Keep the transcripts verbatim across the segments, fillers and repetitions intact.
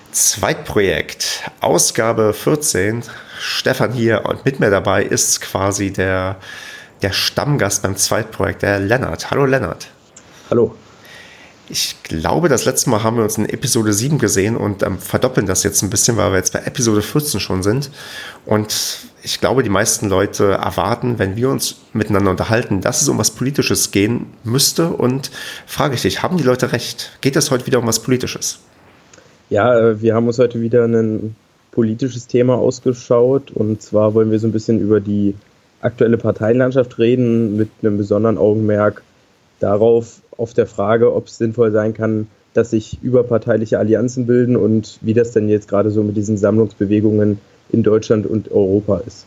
Zweitprojekt, Ausgabe vierzehn. Stefan hier und mit mir dabei ist quasi der, der Stammgast beim Zweitprojekt, der Lennart. Hallo Lennart. Hallo. Ich glaube, das letzte Mal haben wir uns in Episode sieben gesehen und ähm, verdoppeln das jetzt ein bisschen, weil wir jetzt bei Episode vierzehn schon sind. Und ich glaube, die meisten Leute erwarten, wenn wir uns miteinander unterhalten, dass es um was Politisches gehen müsste. Und frage ich dich, haben die Leute recht? Geht es heute wieder um was Politisches? Ja, wir haben uns heute wieder ein politisches Thema ausgeschaut. Und zwar wollen wir so ein bisschen über die aktuelle Parteienlandschaft reden, mit einem besonderen Augenmerk darauf, auf der Frage, ob es sinnvoll sein kann, dass sich überparteiliche Allianzen bilden und wie das denn jetzt gerade so mit diesen Sammlungsbewegungen in Deutschland und Europa ist.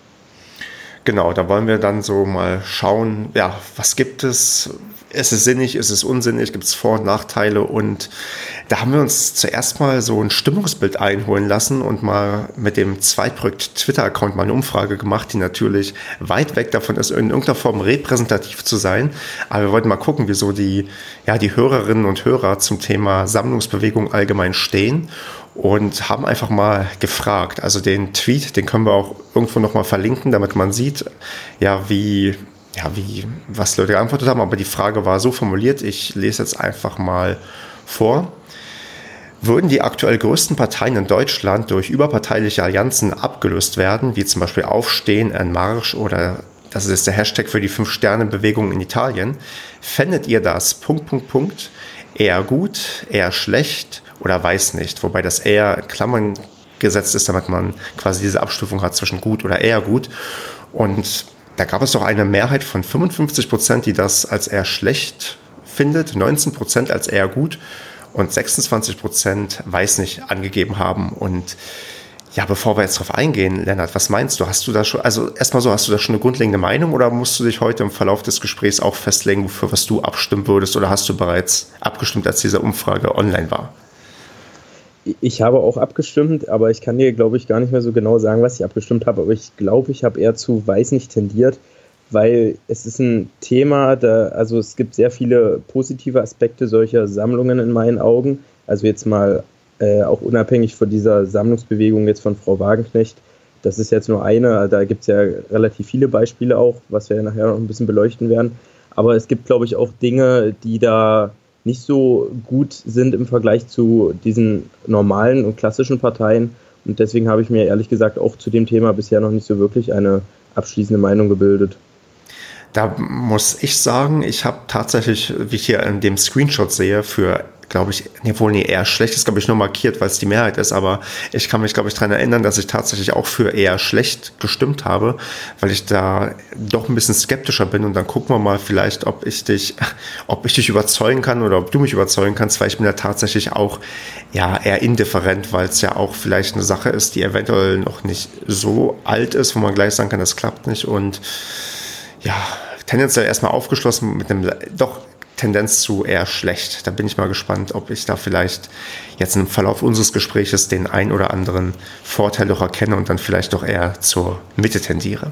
Genau, da wollen wir dann so mal schauen, ja, was gibt es? Ist es sinnig, ist es unsinnig, gibt es Vor- und Nachteile? Und da haben wir uns zuerst mal so ein Stimmungsbild einholen lassen und mal mit dem Zweitprojekt Twitter-Account mal eine Umfrage gemacht, die natürlich weit weg davon ist, in irgendeiner Form repräsentativ zu sein. Aber wir wollten mal gucken, wie so die, ja, die Hörerinnen und Hörer zum Thema Sammlungsbewegung allgemein stehen und haben einfach mal gefragt. Also den Tweet, den können wir auch irgendwo nochmal verlinken, damit man sieht, ja, wie... Ja, wie, was Leute geantwortet haben, aber die Frage war so formuliert, ich lese jetzt einfach mal vor. Würden die aktuell größten Parteien in Deutschland durch überparteiliche Allianzen abgelöst werden, wie zum Beispiel Aufstehen, ein Marsch oder das ist der Hashtag für die Fünf-Sterne-Bewegung in Italien, fändet ihr das Punkt, Punkt, Punkt eher gut, eher schlecht oder weiß nicht, wobei das eher in Klammern gesetzt ist, damit man quasi diese Abstufung hat zwischen gut oder eher gut. Und da gab es doch eine Mehrheit von fünfundfünfzig Prozent, die das als eher schlecht findet, neunzehn Prozent als eher gut und sechsundzwanzig Prozent weiß nicht angegeben haben. Und ja, bevor wir jetzt drauf eingehen, Lennart, was meinst du? Hast du da schon, also erstmal so, hast du da schon eine grundlegende Meinung oder musst du dich heute im Verlauf des Gesprächs auch festlegen, wofür was du abstimmen würdest oder hast du bereits abgestimmt, als diese Umfrage online war? Ich habe auch abgestimmt, aber ich kann dir, glaube ich, gar nicht mehr so genau sagen, was ich abgestimmt habe. Aber ich glaube, ich habe eher zu weiß nicht tendiert, weil es ist ein Thema, da, also es gibt sehr viele positive Aspekte solcher Sammlungen in meinen Augen. Also jetzt mal äh, auch unabhängig von dieser Sammlungsbewegung jetzt von Frau Wagenknecht. Das ist jetzt nur eine, da gibt es ja relativ viele Beispiele auch, was wir ja nachher noch ein bisschen beleuchten werden. Aber es gibt, glaube ich, auch Dinge, die da nicht so gut sind im Vergleich zu diesen normalen und klassischen Parteien. Und deswegen habe ich mir ehrlich gesagt auch zu dem Thema bisher noch nicht so wirklich eine abschließende Meinung gebildet. Da muss ich sagen, ich habe tatsächlich, wie ich hier in dem Screenshot sehe, für, glaube ich, nee, wohl nee, eher schlecht ist, glaube ich, nur markiert, weil es die Mehrheit ist, aber ich kann mich, glaube ich, daran erinnern, dass ich tatsächlich auch für eher schlecht gestimmt habe, weil ich da doch ein bisschen skeptischer bin und dann gucken wir mal vielleicht, ob ich dich, ob ich dich überzeugen kann oder ob du mich überzeugen kannst, weil ich bin da tatsächlich auch ja eher indifferent, weil es ja auch vielleicht eine Sache ist, die eventuell noch nicht so alt ist, wo man gleich sagen kann, das klappt nicht und ja, tendenziell erstmal aufgeschlossen mit einem doch Tendenz zu eher schlecht. Da bin ich mal gespannt, ob ich da vielleicht jetzt im Verlauf unseres Gespräches den ein oder anderen Vorteil doch erkenne und dann vielleicht doch eher zur Mitte tendiere.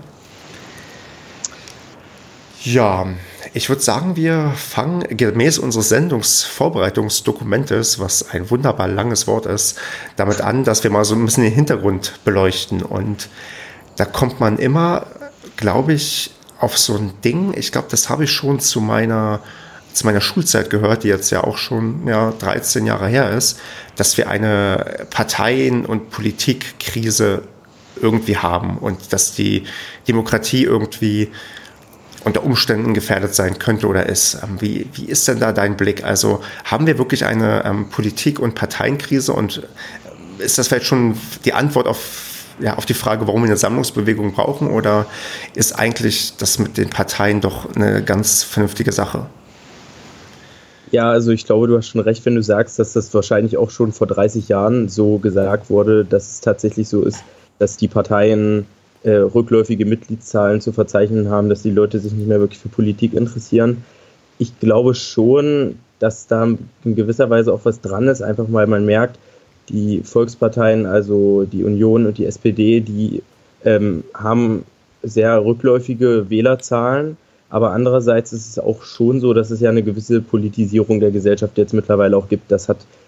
Ja, ich würde sagen, wir fangen gemäß unseres Sendungsvorbereitungsdokumentes, was ein wunderbar langes Wort ist, damit an, dass wir mal so ein bisschen den Hintergrund beleuchten. Und da kommt man immer, glaube ich, auf so ein Ding. Ich glaube, das habe ich schon zu meiner zu meiner Schulzeit gehört, die jetzt ja auch schon ja, dreizehn Jahre her ist, dass wir eine Parteien- und Politikkrise irgendwie haben und dass die Demokratie irgendwie unter Umständen gefährdet sein könnte oder ist. Wie, wie ist denn da dein Blick? Also haben wir wirklich eine ähm, Politik- und Parteienkrise und ist das vielleicht schon die Antwort auf Ja, auf die Frage, warum wir eine Sammlungsbewegung brauchen, oder ist eigentlich das mit den Parteien doch eine ganz vernünftige Sache? Ja, also ich glaube, du hast schon recht, wenn du sagst, dass das wahrscheinlich auch schon vor dreißig Jahren so gesagt wurde, dass es tatsächlich so ist, dass die Parteien äh, rückläufige Mitgliedszahlen zu verzeichnen haben, dass die Leute sich nicht mehr wirklich für Politik interessieren. Ich glaube schon, dass da in gewisser Weise auch was dran ist, einfach weil man merkt, die Volksparteien, also die Union und die S P D, die ähm, haben sehr rückläufige Wählerzahlen, aber andererseits ist es auch schon so, dass es ja eine gewisse Politisierung der Gesellschaft jetzt mittlerweile auch gibt. Das hat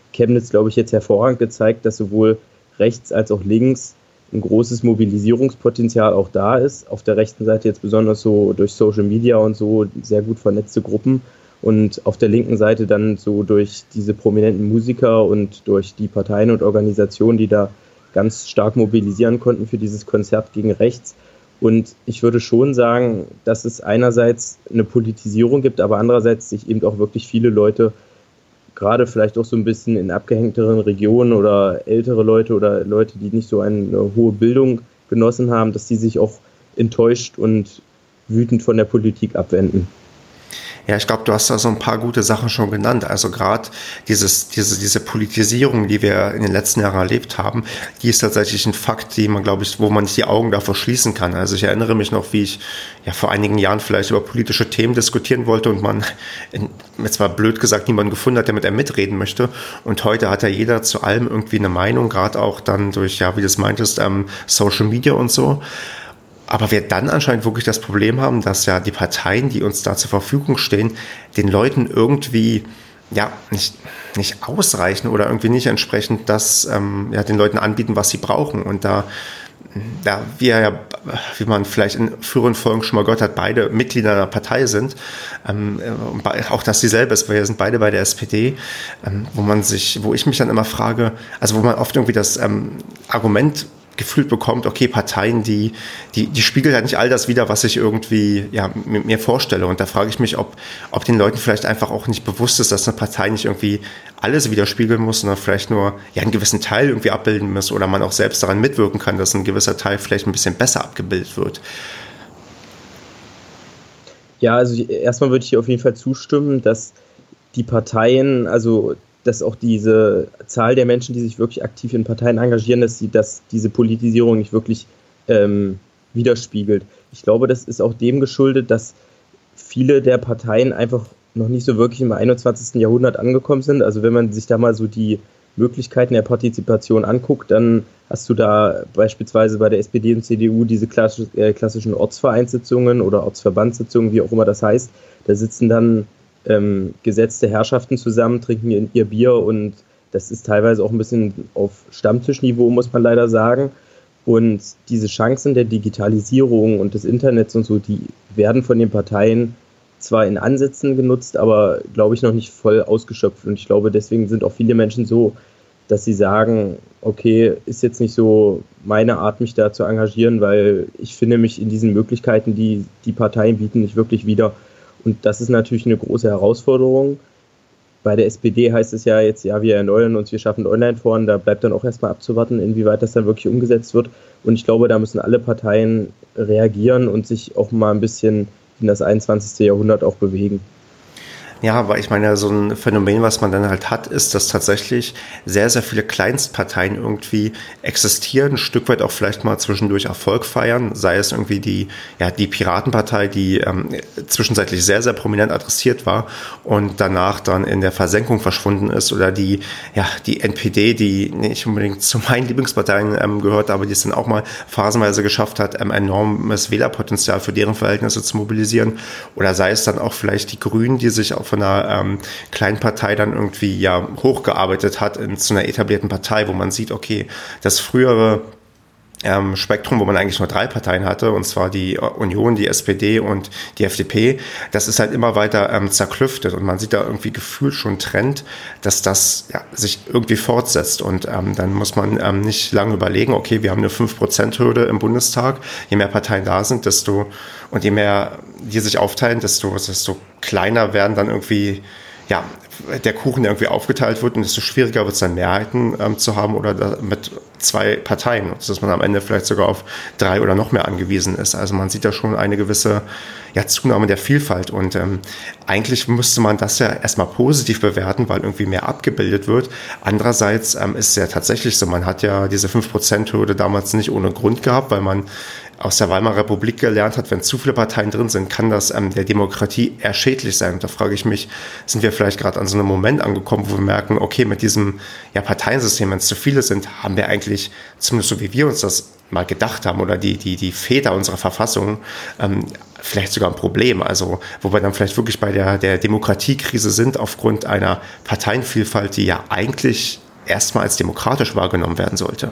Chemnitz, glaube ich, jetzt hervorragend gezeigt, dass sowohl rechts als auch links ein großes Mobilisierungspotenzial auch da ist. Auf der rechten Seite jetzt besonders so durch Social Media und so sehr gut vernetzte Gruppen und auf der linken Seite dann so durch diese prominenten Musiker und durch die Parteien und Organisationen, die da ganz stark mobilisieren konnten für dieses Konzert gegen rechts. Und ich würde schon sagen, dass es einerseits eine Politisierung gibt, aber andererseits sich eben auch wirklich viele Leute, gerade vielleicht auch so ein bisschen in abgehängteren Regionen oder ältere Leute oder Leute, die nicht so eine hohe Bildung genossen haben, dass die sich auch enttäuscht und wütend von der Politik abwenden. Ja, ich glaube, du hast da so ein paar gute Sachen schon genannt. Also gerade dieses, diese, diese Politisierung, die wir in den letzten Jahren erlebt haben, die ist tatsächlich ein Fakt, die man, glaube ich, wo man nicht die Augen davor schließen kann. Also ich erinnere mich noch, wie ich ja vor einigen Jahren vielleicht über politische Themen diskutieren wollte und man, in, jetzt mal blöd gesagt, niemanden gefunden hat, der mit einem mitreden möchte. Und heute hat ja jeder zu allem irgendwie eine Meinung, gerade auch dann durch, ja, wie du es meintest, ähm, Social Media und so. Aber wir dann anscheinend wirklich das Problem haben, dass ja die Parteien, die uns da zur Verfügung stehen, den Leuten irgendwie ja nicht, nicht ausreichen oder irgendwie nicht entsprechend das ähm, ja, den Leuten anbieten, was sie brauchen. Und da, da wir ja, wie man vielleicht in früheren Folgen schon mal gehört hat, beide Mitglieder einer Partei sind, ähm, auch dass dieselbe ist, weil wir sind beide bei der S P D, ähm, wo man sich, wo ich mich dann immer frage, also wo man oft irgendwie das ähm, Argument gefühlt bekommt, okay, Parteien, die, die, die spiegeln ja nicht all das wider, was ich irgendwie ja, mir vorstelle. Und da frage ich mich, ob, ob den Leuten vielleicht einfach auch nicht bewusst ist, dass eine Partei nicht irgendwie alles widerspiegeln muss, sondern vielleicht nur ja, einen gewissen Teil irgendwie abbilden muss oder man auch selbst daran mitwirken kann, dass ein gewisser Teil vielleicht ein bisschen besser abgebildet wird. Ja, also erstmal würde ich hier auf jeden Fall zustimmen, dass die Parteien, also dass auch diese Zahl der Menschen, die sich wirklich aktiv in Parteien engagieren, dass, sie, dass diese Politisierung nicht wirklich ähm, widerspiegelt. Ich glaube, das ist auch dem geschuldet, dass viele der Parteien einfach noch nicht so wirklich im einundzwanzigsten Jahrhundert angekommen sind. Also wenn man sich da mal so die Möglichkeiten der Partizipation anguckt, dann hast du da beispielsweise bei der S P D und C D U diese klassischen Ortsvereinssitzungen oder Ortsverbandssitzungen, wie auch immer das heißt. Da sitzen dann Ähm, gesetzte Herrschaften zusammen, trinken ihr, ihr Bier und das ist teilweise auch ein bisschen auf Stammtischniveau, muss man leider sagen. Und diese Chancen der Digitalisierung und des Internets und so, die werden von den Parteien zwar in Ansätzen genutzt, aber glaube ich noch nicht voll ausgeschöpft. Und ich glaube, deswegen sind auch viele Menschen so, dass sie sagen, okay, ist jetzt nicht so meine Art, mich da zu engagieren, weil ich finde mich in diesen Möglichkeiten, die die Parteien bieten, nicht wirklich wieder. Und das ist natürlich eine große Herausforderung. Bei der S P D heißt es ja jetzt, ja, wir erneuern uns, wir schaffen Online-Foren. Da bleibt dann auch erstmal abzuwarten, inwieweit das dann wirklich umgesetzt wird. Und ich glaube, da müssen alle Parteien reagieren und sich auch mal ein bisschen in das einundzwanzigste Jahrhundert auch bewegen. Ja, aber ich meine, so ein Phänomen, was man dann halt hat, ist, dass tatsächlich sehr, sehr viele Kleinstparteien irgendwie existieren, ein Stück weit auch vielleicht mal zwischendurch Erfolg feiern, sei es irgendwie die, ja, die Piratenpartei, die ähm, zwischenzeitlich sehr, sehr prominent adressiert war und danach dann in der Versenkung verschwunden ist, oder die, ja, die N P D, die nicht unbedingt zu meinen Lieblingsparteien ähm, gehört, aber die es dann auch mal phasenweise geschafft hat, ähm, enormes Wählerpotenzial für deren Verhältnisse zu mobilisieren, oder sei es dann auch vielleicht die Grünen, die sich auch von einer ähm, kleinen Partei dann irgendwie ja hochgearbeitet hat in, zu einer etablierten Partei, wo man sieht, okay, das frühere ähm, Spektrum, wo man eigentlich nur drei Parteien hatte, und zwar die Union, die S P D und die F D P, das ist halt immer weiter ähm, zerklüftet und man sieht da irgendwie gefühlt schon einen Trend, dass das ja, sich irgendwie fortsetzt, und ähm, dann muss man ähm, nicht lange überlegen, okay, wir haben eine fünf Prozent Hürde im Bundestag, je mehr Parteien da sind, desto und je mehr die sich aufteilen, desto, desto kleiner werden dann irgendwie ja, der Kuchen, der irgendwie aufgeteilt wird, und desto schwieriger wird es dann, Mehrheiten ähm, zu haben oder da, mit zwei Parteien, dass man am Ende vielleicht sogar auf drei oder noch mehr angewiesen ist. Also man sieht da schon eine gewisse ja, Zunahme der Vielfalt, und ähm, eigentlich müsste man das ja erstmal positiv bewerten, weil irgendwie mehr abgebildet wird. Andererseits ähm, ist es ja tatsächlich so, man hat ja diese fünf Prozent Hürde damals nicht ohne Grund gehabt, weil man aus der Weimarer Republik gelernt hat, wenn zu viele Parteien drin sind, kann das ähm, der Demokratie eher schädlich sein. Und da frage ich mich, sind wir vielleicht gerade an so einem Moment angekommen, wo wir merken, okay, mit diesem ja, Parteiensystem, wenn es zu viele sind, haben wir eigentlich, zumindest so wie wir uns das mal gedacht haben oder die, die, die Väter unserer Verfassung ähm, vielleicht sogar ein Problem. Also wo wir dann vielleicht wirklich bei der, der Demokratiekrise sind aufgrund einer Parteienvielfalt, die ja eigentlich erstmal als demokratisch wahrgenommen werden sollte.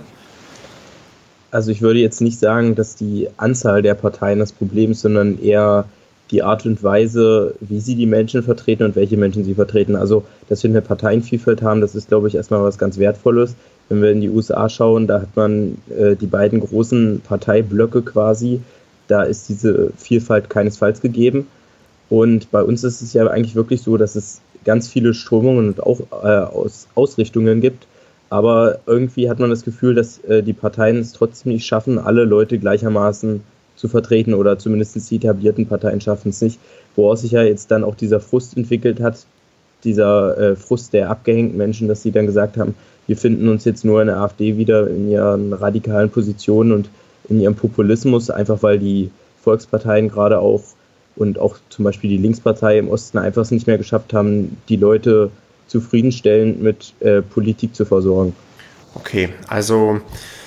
Also ich würde jetzt nicht sagen, dass die Anzahl der Parteien das Problem ist, sondern eher die Art und Weise, wie sie die Menschen vertreten und welche Menschen sie vertreten. Also, dass wir eine Parteienvielfalt haben, das ist, glaube ich, erstmal was ganz Wertvolles. Wenn wir in die U S A schauen, da hat man äh, die beiden großen Parteiblöcke quasi. Da ist diese Vielfalt keinesfalls gegeben. Und bei uns ist es ja eigentlich wirklich so, dass es ganz viele Strömungen und auch äh, Aus Ausrichtungen gibt. Aber irgendwie hat man das Gefühl, dass äh, die Parteien es trotzdem nicht schaffen, alle Leute gleichermaßen zu vertreten oder zumindest die etablierten Parteien schaffen es nicht. Woraus sich ja jetzt dann auch dieser Frust entwickelt hat, dieser äh, Frust der abgehängten Menschen, dass sie dann gesagt haben, wir finden uns jetzt nur in der AfD wieder in ihren radikalen Positionen und in ihrem Populismus, einfach weil die Volksparteien gerade auch und auch zum Beispiel die Linkspartei im Osten einfach es nicht mehr geschafft haben, die Leute zufriedenstellend mit äh, Politik zu versorgen. Okay, also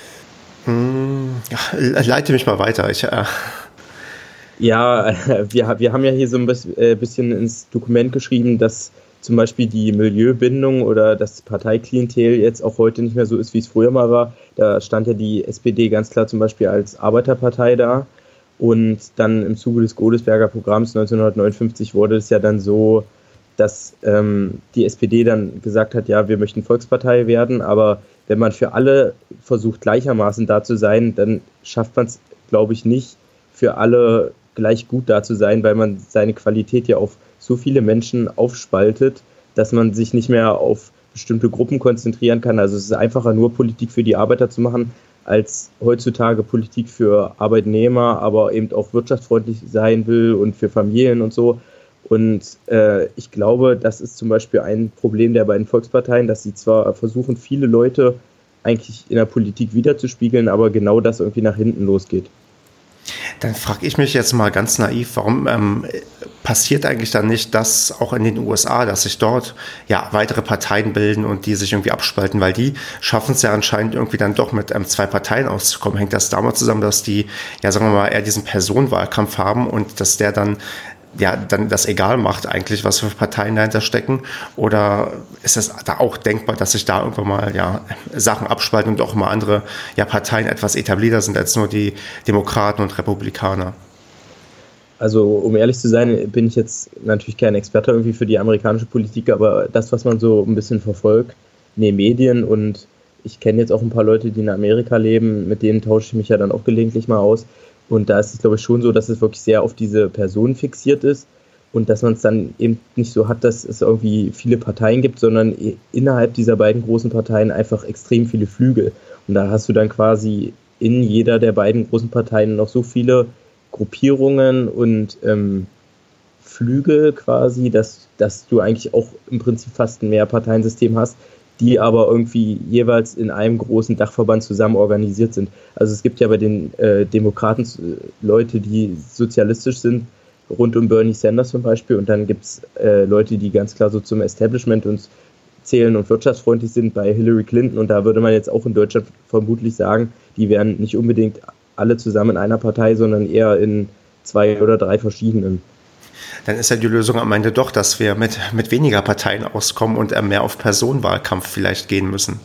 mh, ja, leite mich mal weiter. Ich, äh ja, wir, wir haben ja hier so ein bisschen ins Dokument geschrieben, dass zum Beispiel die Milieubindung oder das Parteiklientel jetzt auch heute nicht mehr so ist, wie es früher mal war. Da stand ja die S P D ganz klar zum Beispiel als Arbeiterpartei da. Und dann im Zuge des Godesberger Programms neunzehnhundertneunundfünfzig wurde es ja dann so, dass ähm, die S P D dann gesagt hat, ja, wir möchten Volkspartei werden, aber wenn man für alle versucht, gleichermaßen da zu sein, dann schafft man es, glaube ich, nicht, für alle gleich gut da zu sein, weil man seine Qualität ja auf so viele Menschen aufspaltet, dass man sich nicht mehr auf bestimmte Gruppen konzentrieren kann. Also es ist einfacher, nur Politik für die Arbeiter zu machen, als heutzutage Politik für Arbeitnehmer, aber eben auch wirtschaftsfreundlich sein will und für Familien und so. Und äh, ich glaube, das ist zum Beispiel ein Problem der beiden Volksparteien, dass sie zwar versuchen, viele Leute eigentlich in der Politik wiederzuspiegeln, aber genau das irgendwie nach hinten losgeht. Dann frage ich mich jetzt mal ganz naiv, warum ähm, passiert eigentlich dann nicht das auch in den U S A, dass sich dort ja weitere Parteien bilden und die sich irgendwie abspalten, weil die schaffen es ja anscheinend irgendwie dann doch mit ähm, zwei Parteien auszukommen. Hängt das damit zusammen, dass die, ja sagen wir mal, eher diesen Personenwahlkampf haben und dass der dann ja dann das egal macht eigentlich, was für Parteien dahinter stecken? Oder ist es da auch denkbar, dass sich da irgendwann mal ja Sachen abspalten und auch mal andere ja, Parteien etwas etablierter sind als nur die Demokraten und Republikaner? Also um ehrlich zu sein, bin ich jetzt natürlich kein Experte irgendwie für die amerikanische Politik, aber das, was man so ein bisschen verfolgt in den Medien, und ich kenne jetzt auch ein paar Leute, die in Amerika leben, mit denen tausche ich mich ja dann auch gelegentlich mal aus. Und da ist es, glaube ich, schon so, dass es wirklich sehr auf diese Person fixiert ist und dass man es dann eben nicht so hat, dass es irgendwie viele Parteien gibt, sondern innerhalb dieser beiden großen Parteien einfach extrem viele Flügel. Und da hast du dann quasi in jeder der beiden großen Parteien noch so viele Gruppierungen und ähm, Flügel quasi, dass, dass du eigentlich auch im Prinzip fast ein Mehrparteiensystem hast, die aber irgendwie jeweils in einem großen Dachverband zusammen organisiert sind. Also es gibt ja bei den äh, Demokraten äh, Leute, die sozialistisch sind, rund um Bernie Sanders zum Beispiel, und dann gibt es äh, Leute, die ganz klar so zum Establishment uns zählen und wirtschaftsfreundlich sind bei Hillary Clinton, und da würde man jetzt auch in Deutschland vermutlich sagen, die wären nicht unbedingt alle zusammen in einer Partei, sondern eher in zwei oder drei verschiedenen. Dann ist ja die Lösung am Ende doch, dass wir mit, mit weniger Parteien auskommen und mehr auf Personenwahlkampf vielleicht gehen müssen.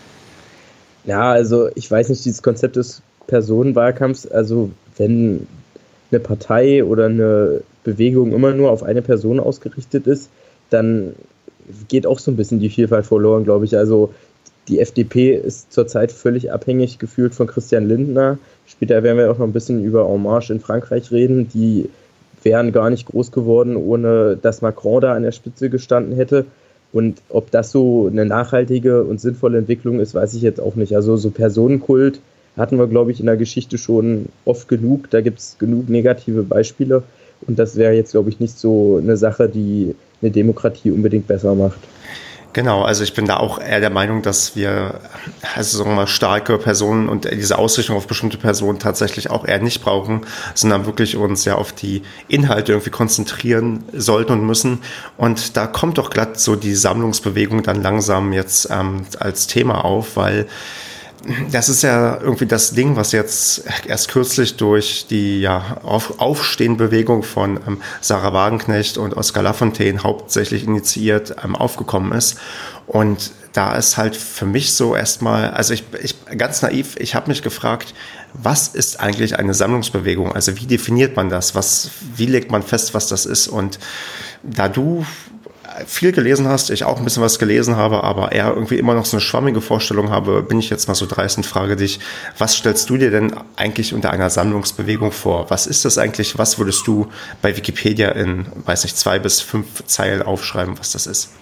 Ja, also ich weiß nicht, dieses Konzept des Personenwahlkampfs, also wenn eine Partei oder eine Bewegung immer nur auf eine Person ausgerichtet ist, dann geht auch so ein bisschen die Vielfalt verloren, glaube ich. Also die F D P ist zurzeit völlig abhängig gefühlt von Christian Lindner. Später werden wir auch noch ein bisschen über En Marche in Frankreich reden, die wären gar nicht groß geworden, ohne dass Macron da an der Spitze gestanden hätte. Und ob das so eine nachhaltige und sinnvolle Entwicklung ist, weiß ich jetzt auch nicht. Also so Personenkult hatten wir, glaube ich, in der Geschichte schon oft genug. Da gibt es genug negative Beispiele. Und das wäre jetzt, glaube ich, nicht so eine Sache, die eine Demokratie unbedingt besser macht. Genau, also ich bin da auch eher der Meinung, dass wir also sagen wir mal starke Personen und diese Ausrichtung auf bestimmte Personen tatsächlich auch eher nicht brauchen, sondern wirklich uns ja auf die Inhalte irgendwie konzentrieren sollten und müssen. Und da kommt doch glatt so die Sammlungsbewegung dann langsam jetzt ähm, als Thema auf, weil das ist ja irgendwie das Ding, was jetzt erst kürzlich durch die ja, Auf Aufstehenbewegung von ähm, Sarah Wagenknecht und Oskar Lafontaine hauptsächlich initiiert ähm, aufgekommen ist. Und da ist halt für mich so erstmal, also ich, ich ganz naiv, ich habe mich gefragt, was ist eigentlich eine Sammlungsbewegung? Also wie definiert man das? Was, wie legt man fest, was das ist? Und da du viel gelesen hast, ich auch ein bisschen was gelesen habe, aber eher irgendwie immer noch so eine schwammige Vorstellung habe, bin ich jetzt mal so dreist und frage dich, was stellst du dir denn eigentlich unter einer Sammlungsbewegung vor? Was ist das eigentlich? Was würdest du bei Wikipedia in, weiß nicht, zwei bis fünf Zeilen aufschreiben, was das ist?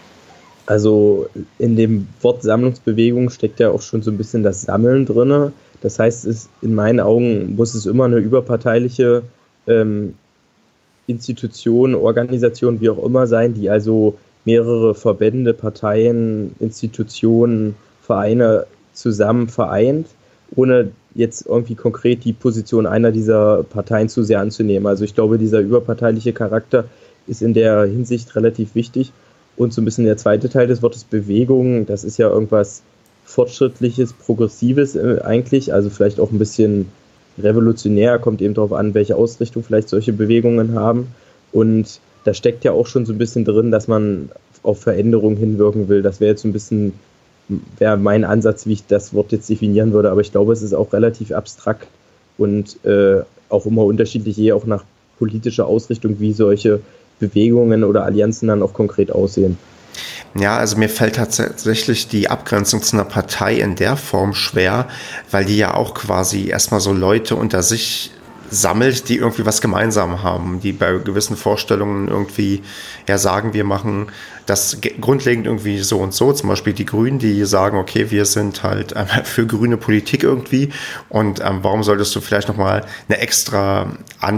Also in dem Wort Sammlungsbewegung steckt ja auch schon so ein bisschen das Sammeln drin. Das heißt, es, in meinen Augen muss es immer eine überparteiliche ähm, Institution, Organisation, wie auch immer sein, die also mehrere Verbände, Parteien, Institutionen, Vereine zusammen vereint, ohne jetzt irgendwie konkret die Position einer dieser Parteien zu sehr anzunehmen. Also ich glaube, dieser überparteiliche Charakter ist in der Hinsicht relativ wichtig. Und so ein bisschen der zweite Teil des Wortes Bewegung, das ist ja irgendwas Fortschrittliches, Progressives eigentlich, also vielleicht auch ein bisschen revolutionär, kommt eben darauf an, welche Ausrichtung vielleicht solche Bewegungen haben. Und da steckt ja auch schon so ein bisschen drin, dass man auf Veränderungen hinwirken will. Das wäre jetzt so ein bisschen, wäre mein Ansatz, wie ich das Wort jetzt definieren würde. Aber ich glaube, es ist auch relativ abstrakt und äh, auch immer unterschiedlich, je auch nach politischer Ausrichtung, wie solche Bewegungen oder Allianzen dann auch konkret aussehen. Ja, also mir fällt tatsächlich die Abgrenzung zu einer Partei in der Form schwer, weil die ja auch quasi erstmal so Leute unter sich sammelt, die irgendwie was gemeinsam haben, die bei gewissen Vorstellungen irgendwie ja sagen, wir machen das grundlegend irgendwie so und so, zum Beispiel die Grünen, die sagen, okay, wir sind halt ähm, für grüne Politik irgendwie und ähm, warum solltest du vielleicht nochmal eine extra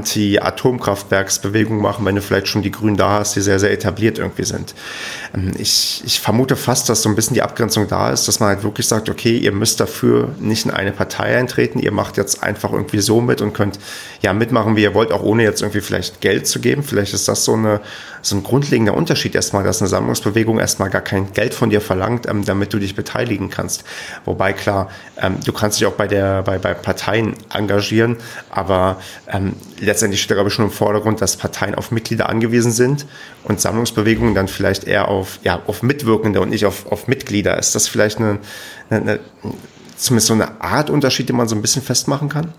Anti-Atomkraftwerksbewegung machen, wenn du vielleicht schon die Grünen da hast, die sehr, sehr etabliert irgendwie sind. Ähm, ich, ich vermute fast, dass so ein bisschen die Abgrenzung da ist, dass man halt wirklich sagt, okay, ihr müsst dafür nicht in eine Partei eintreten, ihr macht jetzt einfach irgendwie so mit und könnt ja mitmachen, wie ihr wollt, auch ohne jetzt irgendwie vielleicht Geld zu geben. Vielleicht ist das so, eine, so ein grundlegender Unterschied erstmal, dass eine Sammlungsbewegung erstmal gar kein Geld von dir verlangt, ähm, damit du dich beteiligen kannst. Wobei klar, ähm, du kannst dich auch bei der bei, bei Parteien engagieren, aber ähm, letztendlich steht da, glaube ich, schon im Vordergrund, dass Parteien auf Mitglieder angewiesen sind und Sammlungsbewegungen dann vielleicht eher auf, ja, auf Mitwirkende und nicht auf, auf Mitglieder. Ist das vielleicht eine, eine, eine zumindest so eine Art Unterschied, den man so ein bisschen festmachen kann?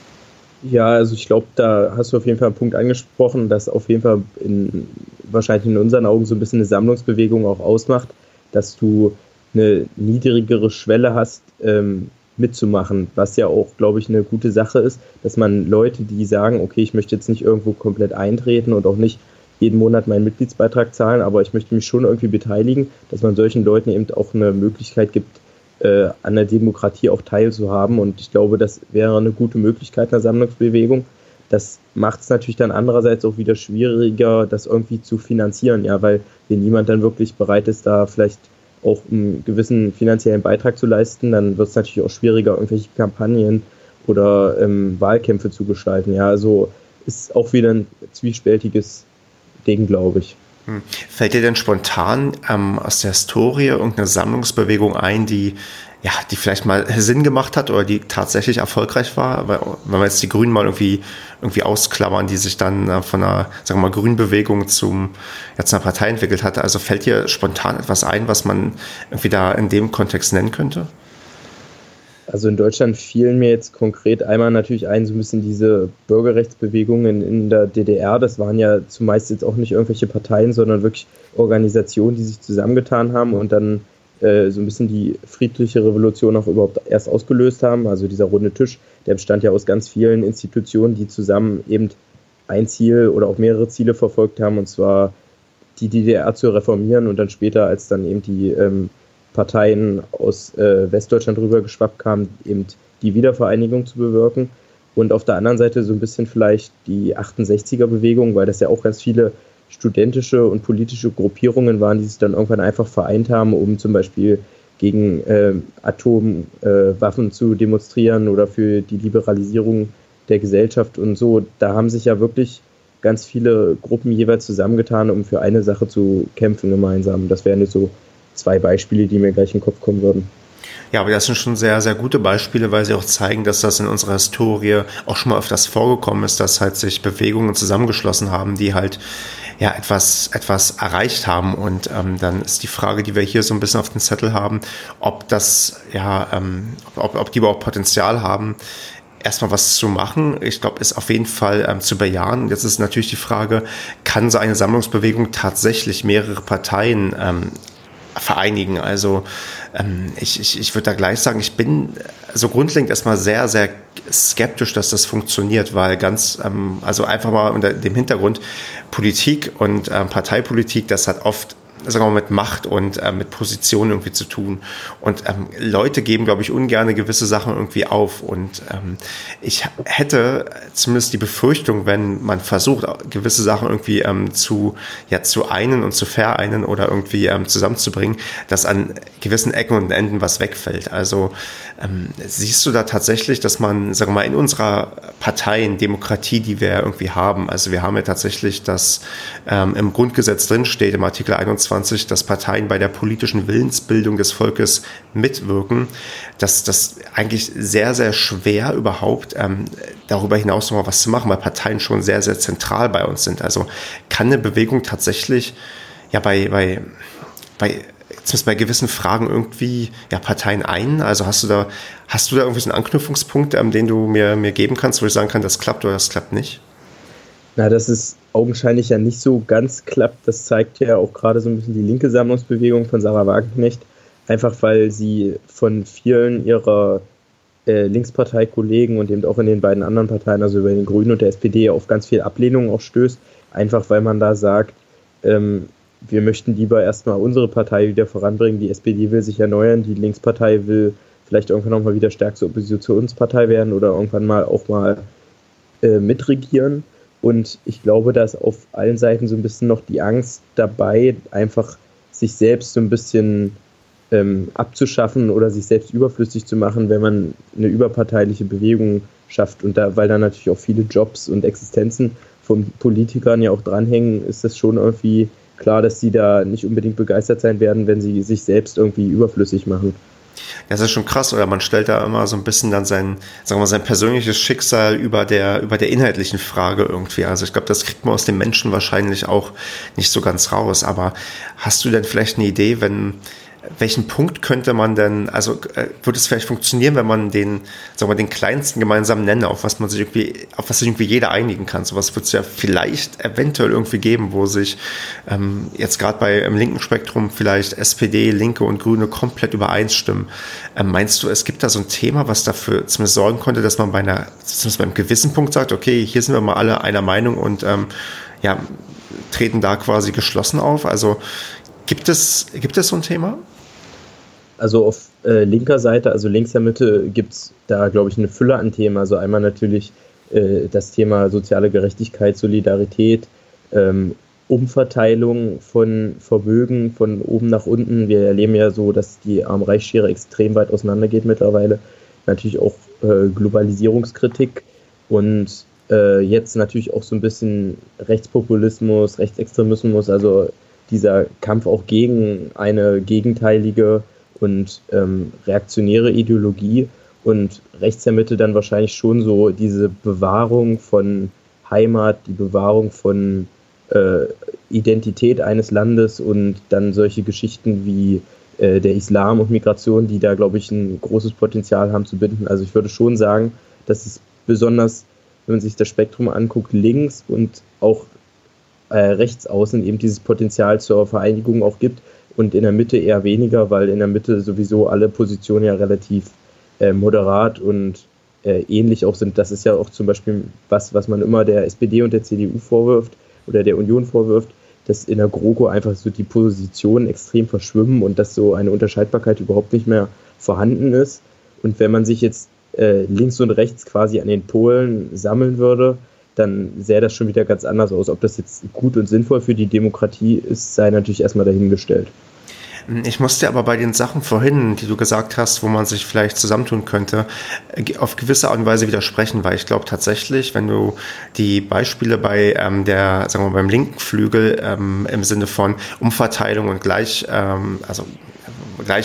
Ja, also ich glaube, da hast du auf jeden Fall einen Punkt angesprochen, dass auf jeden Fall in, wahrscheinlich in unseren Augen so ein bisschen eine Sammlungsbewegung auch ausmacht, dass du eine niedrigere Schwelle hast, ähm, mitzumachen, was ja auch, glaube ich, eine gute Sache ist, dass man Leute, die sagen, okay, ich möchte jetzt nicht irgendwo komplett eintreten und auch nicht jeden Monat meinen Mitgliedsbeitrag zahlen, aber ich möchte mich schon irgendwie beteiligen, dass man solchen Leuten eben auch eine Möglichkeit gibt, äh, an der Demokratie auch teilzuhaben. Und ich glaube, das wäre eine gute Möglichkeit einer Sammlungsbewegung. Das macht es natürlich dann andererseits auch wieder schwieriger, das irgendwie zu finanzieren, ja, weil wenn niemand dann wirklich bereit ist, da vielleicht auch einen gewissen finanziellen Beitrag zu leisten, dann wird es natürlich auch schwieriger, irgendwelche Kampagnen oder ähm, Wahlkämpfe zu gestalten. Ja, also ist auch wieder ein zwiespältiges Ding, glaube ich. Hm. Fällt dir denn spontan ähm, aus der Historie irgendeine Sammlungsbewegung ein, die ja, die vielleicht mal Sinn gemacht hat oder die tatsächlich erfolgreich war? Weil, wenn wir jetzt die Grünen mal irgendwie, irgendwie ausklammern, die sich dann äh, von einer, sagen wir mal, Grünbewegung zum, ja, zu einer Partei entwickelt hatte. Also fällt dir spontan etwas ein, was man irgendwie da in dem Kontext nennen könnte? Also in Deutschland fielen mir jetzt konkret einmal natürlich ein, so ein bisschen diese Bürgerrechtsbewegungen in der D D R. Das waren ja zumeist jetzt auch nicht irgendwelche Parteien, sondern wirklich Organisationen, die sich zusammengetan haben und dann äh, so ein bisschen die friedliche Revolution auch überhaupt erst ausgelöst haben. Also dieser runde Tisch, der bestand ja aus ganz vielen Institutionen, die zusammen eben ein Ziel oder auch mehrere Ziele verfolgt haben, und zwar die D D R zu reformieren und dann später, als dann eben die ähm, Parteien aus äh, Westdeutschland rübergeschwappt kamen, eben die Wiedervereinigung zu bewirken. Und auf der anderen Seite so ein bisschen vielleicht die achtundsechziger-Bewegung, weil das ja auch ganz viele studentische und politische Gruppierungen waren, die sich dann irgendwann einfach vereint haben, um zum Beispiel gegen äh, Atomwaffen äh, zu demonstrieren oder für die Liberalisierung der Gesellschaft und so. Da haben sich ja wirklich ganz viele Gruppen jeweils zusammengetan, um für eine Sache zu kämpfen gemeinsam. Das wären jetzt so zwei Beispiele, die mir gleich in den Kopf kommen würden. Ja, aber das sind schon sehr, sehr gute Beispiele, weil sie auch zeigen, dass das in unserer Historie auch schon mal öfters vorgekommen ist, dass halt sich Bewegungen zusammengeschlossen haben, die halt ja etwas, etwas erreicht haben. Und ähm, dann ist die Frage, die wir hier so ein bisschen auf den Zettel haben, ob das, ja, ähm, ob, ob die überhaupt Potenzial haben, erstmal was zu machen. Ich glaube, ist auf jeden Fall ähm, zu bejahen. Jetzt ist natürlich die Frage, kann so eine Sammlungsbewegung tatsächlich mehrere Parteien ähm, vereinigen? Also ähm, ich, ich, ich würde da gleich sagen, ich bin so grundlegend erstmal sehr, sehr skeptisch, dass das funktioniert, weil ganz, ähm, also einfach mal unter dem Hintergrund, Politik und ähm, Parteipolitik, das hat oft, sagen wir mal, mit Macht und äh, mit Position irgendwie zu tun. Und ähm, Leute geben, glaube ich, ungern gewisse Sachen irgendwie auf. Und ähm, ich hätte zumindest die Befürchtung, wenn man versucht, gewisse Sachen irgendwie ähm, zu, ja, zu einen und zu vereinen oder irgendwie ähm, zusammenzubringen, dass an gewissen Ecken und Enden was wegfällt. Also ähm, siehst du da tatsächlich, dass man, sagen wir mal, in unserer Parteien-Demokratie, die wir irgendwie haben, also wir haben ja tatsächlich, dass ähm, im Grundgesetz drinsteht, im Artikel einundzwanzig, dass Parteien bei der politischen Willensbildung des Volkes mitwirken, dass das eigentlich sehr, sehr schwer überhaupt ähm, darüber hinaus noch mal was zu machen, weil Parteien schon sehr, sehr zentral bei uns sind. Also kann eine Bewegung tatsächlich ja bei, bei, bei zumindest bei gewissen Fragen irgendwie ja, Parteien ein? Also hast du da, hast du da irgendwie so einen Anknüpfungspunkt, ähm, den du mir, mir geben kannst, wo ich sagen kann, das klappt oder das klappt nicht? Na, dass es augenscheinlich ja nicht so ganz klappt, das zeigt ja auch gerade so ein bisschen die linke Sammlungsbewegung von Sarah Wagenknecht, einfach weil sie von vielen ihrer äh, Linksparteikollegen und eben auch in den beiden anderen Parteien, also über den Grünen und der S P D, auf ganz viel Ablehnung auch stößt, einfach weil man da sagt, ähm, wir möchten lieber erstmal unsere Partei wieder voranbringen, die S P D will sich erneuern, die Linkspartei will vielleicht irgendwann auch mal wieder stärkste Oppositionspartei werden oder irgendwann mal auch mal äh, mitregieren. Und ich glaube, da ist auf allen Seiten so ein bisschen noch die Angst dabei, einfach sich selbst so ein bisschen ähm, abzuschaffen oder sich selbst überflüssig zu machen, wenn man eine überparteiliche Bewegung schafft. Und da, weil da natürlich auch viele Jobs und Existenzen von Politikern ja auch dranhängen, ist das schon irgendwie klar, dass sie da nicht unbedingt begeistert sein werden, wenn sie sich selbst irgendwie überflüssig machen. Das ist schon krass, oder man stellt da immer so ein bisschen dann sein, sagen wir mal, sein persönliches Schicksal über der, über der inhaltlichen Frage irgendwie. Also ich glaube, das kriegt man aus den Menschen wahrscheinlich auch nicht so ganz raus. Aber hast du denn vielleicht eine Idee, wenn, welchen Punkt könnte man denn, also äh, würde es vielleicht funktionieren, wenn man den, sagen wir, den kleinsten gemeinsamen Nenner, auf was man sich irgendwie, auf was sich irgendwie jeder einigen kann. Sowas wird es ja vielleicht eventuell irgendwie geben, wo sich ähm, jetzt gerade bei im linken Spektrum vielleicht S P D, Linke und Grüne komplett übereinstimmen. Ähm, meinst du, es gibt da so ein Thema, was dafür zumindest sorgen konnte, dass man bei einer, zumindest beim gewissen Punkt sagt, okay, hier sind wir mal alle einer Meinung und ähm, ja, treten da quasi geschlossen auf? Also gibt es, gibt es so ein Thema? Also auf äh, linker Seite, also links der Mitte, gibt es da, glaube ich, eine Fülle an Themen. Also einmal natürlich äh, das Thema soziale Gerechtigkeit, Solidarität, ähm, Umverteilung von Vermögen von oben nach unten. Wir erleben ja so, dass die Arm-Reich-Schere extrem weit auseinandergeht mittlerweile. Natürlich auch äh, Globalisierungskritik und äh, jetzt natürlich auch so ein bisschen Rechtspopulismus, Rechtsextremismus, also dieser Kampf auch gegen eine gegenteilige und ähm, reaktionäre Ideologie und rechts der Mitte dann wahrscheinlich schon so diese Bewahrung von Heimat, die Bewahrung von äh, Identität eines Landes und dann solche Geschichten wie äh, der Islam und Migration, die da, glaube ich, ein großes Potenzial haben zu binden. Also ich würde schon sagen, dass es besonders, wenn man sich das Spektrum anguckt, links und auch äh, rechts außen eben dieses Potenzial zur Vereinigung auch gibt. Und in der Mitte eher weniger, weil in der Mitte sowieso alle Positionen ja relativ äh, moderat und äh, ähnlich auch sind. Das ist ja auch zum Beispiel was, was man immer der S P D und der C D U vorwirft oder der Union vorwirft, dass in der GroKo einfach so die Positionen extrem verschwimmen und dass so eine Unterscheidbarkeit überhaupt nicht mehr vorhanden ist. Und wenn man sich jetzt äh, links und rechts quasi an den Polen sammeln würde, dann sähe das schon wieder ganz anders aus. Ob das jetzt gut und sinnvoll für die Demokratie ist, sei natürlich erstmal dahingestellt. Ich musste aber bei den Sachen vorhin, die du gesagt hast, wo man sich vielleicht zusammentun könnte, auf gewisse Art und Weise widersprechen, weil ich glaube tatsächlich, wenn du die Beispiele bei ähm, der, sagen wir mal, beim linken Flügel ähm, im Sinne von Umverteilung und gleich, ähm, also gleich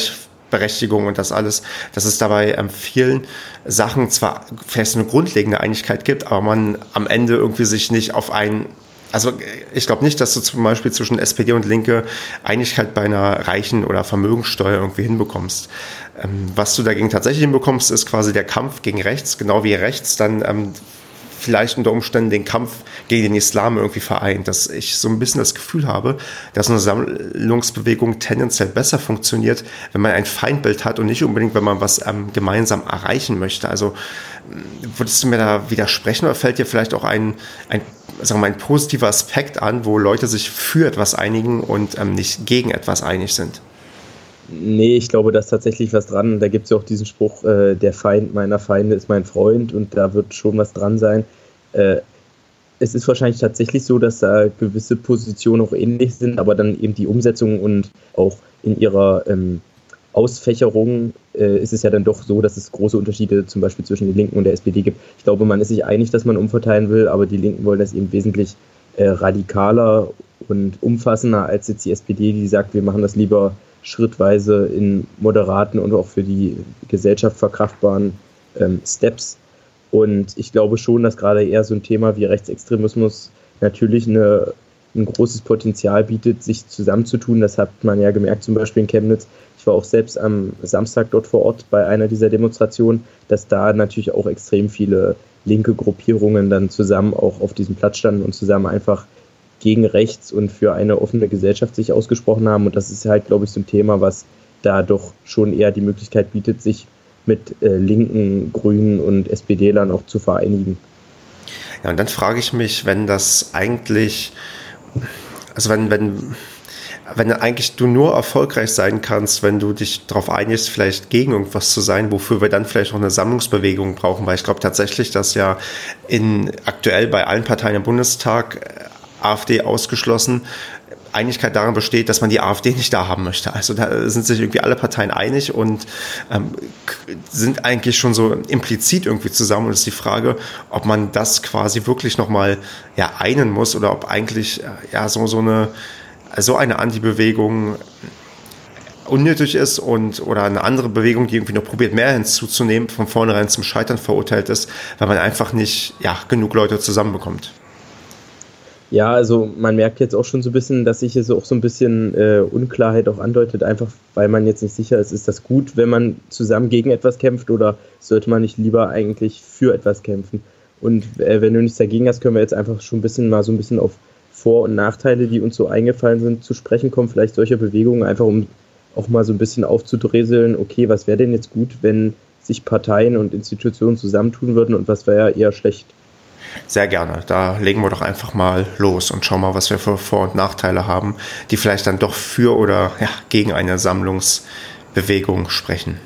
Berechtigung und das alles, dass es dabei ähm, vielen Sachen zwar vielleicht eine grundlegende Einigkeit gibt, aber man am Ende irgendwie sich nicht auf einen, also ich glaube nicht, dass du zum Beispiel zwischen S P D und Linke Einigkeit bei einer Reichen- oder Vermögenssteuer irgendwie hinbekommst. Ähm, was du dagegen tatsächlich hinbekommst, ist quasi der Kampf gegen rechts, genau wie rechts dann ähm, vielleicht unter Umständen den Kampf gegen den Islam irgendwie vereint, dass ich so ein bisschen das Gefühl habe, dass eine Sammlungsbewegung tendenziell besser funktioniert, wenn man ein Feindbild hat und nicht unbedingt, wenn man was ähm, gemeinsam erreichen möchte. Also würdest du mir da widersprechen oder fällt dir vielleicht auch ein, ein, sagen wir mal, ein positiver Aspekt an, wo Leute sich für etwas einigen und ähm, nicht gegen etwas einig sind? Nee, ich glaube, da ist tatsächlich was dran. Da gibt es ja auch diesen Spruch, äh, der Feind meiner Feinde ist mein Freund, und da wird schon was dran sein. Äh, es ist wahrscheinlich tatsächlich so, dass da gewisse Positionen auch ähnlich sind, aber dann eben die Umsetzung und auch in ihrer ähm, Ausfächerung äh, ist es ja dann doch so, dass es große Unterschiede zum Beispiel zwischen den Linken und der S P D gibt. Ich glaube, man ist sich einig, dass man umverteilen will, aber die Linken wollen das eben wesentlich äh, radikaler und umfassender als jetzt die S P D, die sagt, wir machen das lieber schrittweise in moderaten und auch für die Gesellschaft verkraftbaren ähm, Steps. Und ich glaube schon, dass gerade eher so ein Thema wie Rechtsextremismus natürlich eine, ein großes Potenzial bietet, sich zusammenzutun. Das hat man ja gemerkt, zum Beispiel in Chemnitz. Ich war auch selbst am Samstag dort vor Ort bei einer dieser Demonstrationen, dass da natürlich auch extrem viele linke Gruppierungen dann zusammen auch auf diesem Platz standen und zusammen einfach gegen rechts und für eine offene Gesellschaft sich ausgesprochen haben. Und das ist halt, glaube ich, so ein Thema, was da doch schon eher die Möglichkeit bietet, sich mit äh, Linken, Grünen und S P D-Lern auch zu vereinigen. Ja, und dann frage ich mich, wenn das eigentlich, also wenn, wenn, wenn eigentlich du nur erfolgreich sein kannst, wenn du dich darauf einigst, vielleicht gegen irgendwas zu sein, wofür wir dann vielleicht auch eine Sammlungsbewegung brauchen, weil ich glaube tatsächlich, dass ja in aktuell bei allen Parteien im Bundestag AfD ausgeschlossen, Einigkeit darin besteht, dass man die AfD nicht da haben möchte. Also da sind sich irgendwie alle Parteien einig und ähm, sind eigentlich schon so implizit irgendwie zusammen. Und es ist die Frage, ob man das quasi wirklich nochmal ja, einen muss oder ob eigentlich ja, so, so eine so eine Antibewegung unnötig ist und oder eine andere Bewegung, die irgendwie noch probiert, mehr hinzuzunehmen, von vornherein zum Scheitern verurteilt ist, weil man einfach nicht ja, genug Leute zusammenbekommt. Ja, also man merkt jetzt auch schon so ein bisschen, dass sich jetzt auch so ein bisschen äh, Unklarheit auch andeutet, einfach weil man jetzt nicht sicher ist, ist das gut, wenn man zusammen gegen etwas kämpft oder sollte man nicht lieber eigentlich für etwas kämpfen? Und äh, wenn du nichts dagegen hast, können wir jetzt einfach schon ein bisschen mal so ein bisschen auf Vor- und Nachteile, die uns so eingefallen sind, zu sprechen kommen, vielleicht solche Bewegungen, einfach um auch mal so ein bisschen aufzudröseln, okay, was wäre denn jetzt gut, wenn sich Parteien und Institutionen zusammentun würden und was wäre eher schlecht? Sehr gerne. Da legen wir doch einfach mal los und schauen mal, was wir für Vor- und Nachteile haben, die vielleicht dann doch für oder ja, gegen eine Sammlungsbewegung sprechen.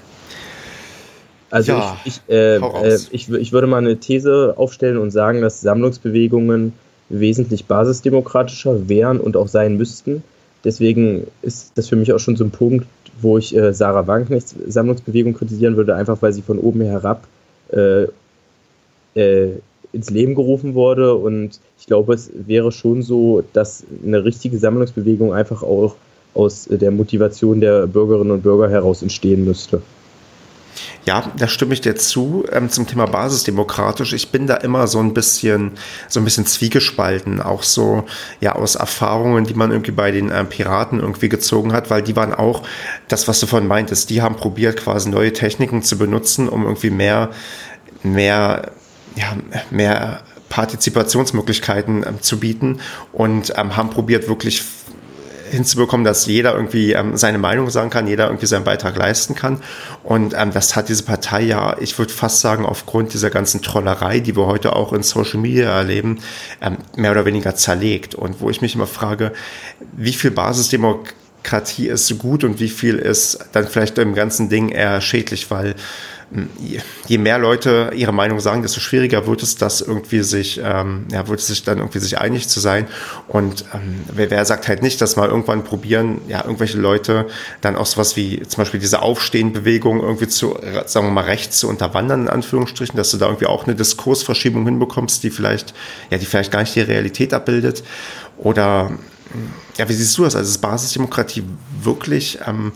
Also ja, ich, ich, äh, äh, ich, ich würde mal eine These aufstellen und sagen, dass Sammlungsbewegungen wesentlich basisdemokratischer wären und auch sein müssten. Deswegen ist das für mich auch schon so ein Punkt, wo ich äh, Sarah Wagenknechts Sammlungsbewegung kritisieren würde, einfach weil sie von oben herab äh, äh, ins Leben gerufen wurde, und ich glaube, es wäre schon so, dass eine richtige Sammlungsbewegung einfach auch aus der Motivation der Bürgerinnen und Bürger heraus entstehen müsste. Ja, da stimme ich dir zu, ähm, zum Thema basisdemokratisch. Ich bin da immer so ein bisschen, so ein bisschen zwiegespalten, auch so, ja, aus Erfahrungen, die man irgendwie bei den äh, Piraten irgendwie gezogen hat, weil die waren auch, das, was du vorhin meintest, die haben probiert, quasi neue Techniken zu benutzen, um irgendwie mehr, mehr, ja, mehr Partizipationsmöglichkeiten ähm, zu bieten und ähm, haben probiert, wirklich hinzubekommen, dass jeder irgendwie ähm, seine Meinung sagen kann, jeder irgendwie seinen Beitrag leisten kann. Und ähm, das hat diese Partei ja, ich würde fast sagen, aufgrund dieser ganzen Trollerei, die wir heute auch in Social Media erleben, ähm, mehr oder weniger zerlegt. Und wo ich mich immer frage, wie viel Basisdemokratie ist gut und wie viel ist dann vielleicht im ganzen Ding eher schädlich, weil je mehr Leute ihre Meinung sagen, desto schwieriger wird es, das irgendwie sich, ähm, ja, wird es sich dann irgendwie sich einig zu sein. Und ähm, wer, wer sagt halt nicht, dass mal irgendwann probieren, ja, irgendwelche Leute dann auch sowas wie zum Beispiel diese Aufstehenbewegung irgendwie zu, sagen wir mal, rechts zu unterwandern, in Anführungsstrichen, dass du da irgendwie auch eine Diskursverschiebung hinbekommst, die vielleicht, ja, die vielleicht gar nicht die Realität abbildet. Oder, ja, wie siehst du das? Also ist Basisdemokratie wirklich ähm,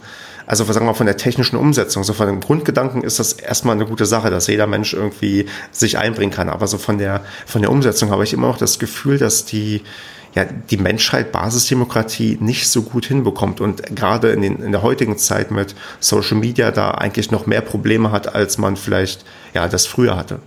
also sagen wir mal von der technischen Umsetzung, so von dem Grundgedanken ist das erstmal eine gute Sache, dass jeder Mensch irgendwie sich einbringen kann. Aber so von der, von der Umsetzung habe ich immer noch das Gefühl, dass die, ja, die Menschheit Basisdemokratie nicht so gut hinbekommt und gerade in, den, in der heutigen Zeit mit Social Media da eigentlich noch mehr Probleme hat, als man vielleicht, ja, das früher hatte.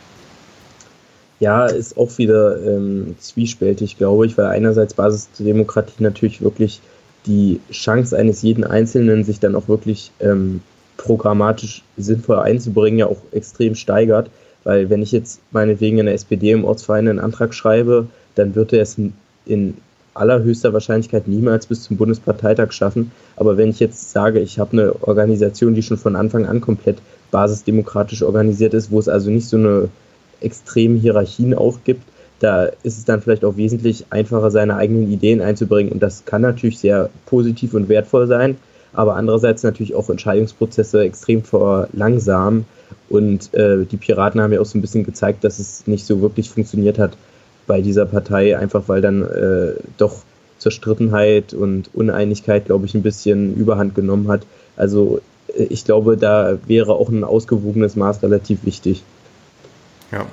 Ja, ist auch wieder ähm, zwiespältig, glaube ich, weil einerseits Basisdemokratie natürlich wirklich die Chance eines jeden Einzelnen, sich dann auch wirklich ähm, programmatisch sinnvoll einzubringen, ja auch extrem steigert. Weil wenn ich jetzt meinetwegen in der S P D im Ortsverein einen Antrag schreibe, dann wird er es in allerhöchster Wahrscheinlichkeit niemals bis zum Bundesparteitag schaffen. Aber wenn ich jetzt sage, ich habe eine Organisation, die schon von Anfang an komplett basisdemokratisch organisiert ist, wo es also nicht so eine extremen Hierarchien aufgibt, da ist es dann vielleicht auch wesentlich einfacher, seine eigenen Ideen einzubringen und das kann natürlich sehr positiv und wertvoll sein, aber andererseits natürlich auch Entscheidungsprozesse extrem verlangsamen und äh, die Piraten haben ja auch so ein bisschen gezeigt, dass es nicht so wirklich funktioniert hat bei dieser Partei, einfach weil dann äh, doch Zerstrittenheit und Uneinigkeit, glaube ich, ein bisschen Überhand genommen hat. Also äh, ich glaube, da wäre auch ein ausgewogenes Maß relativ wichtig. Ja.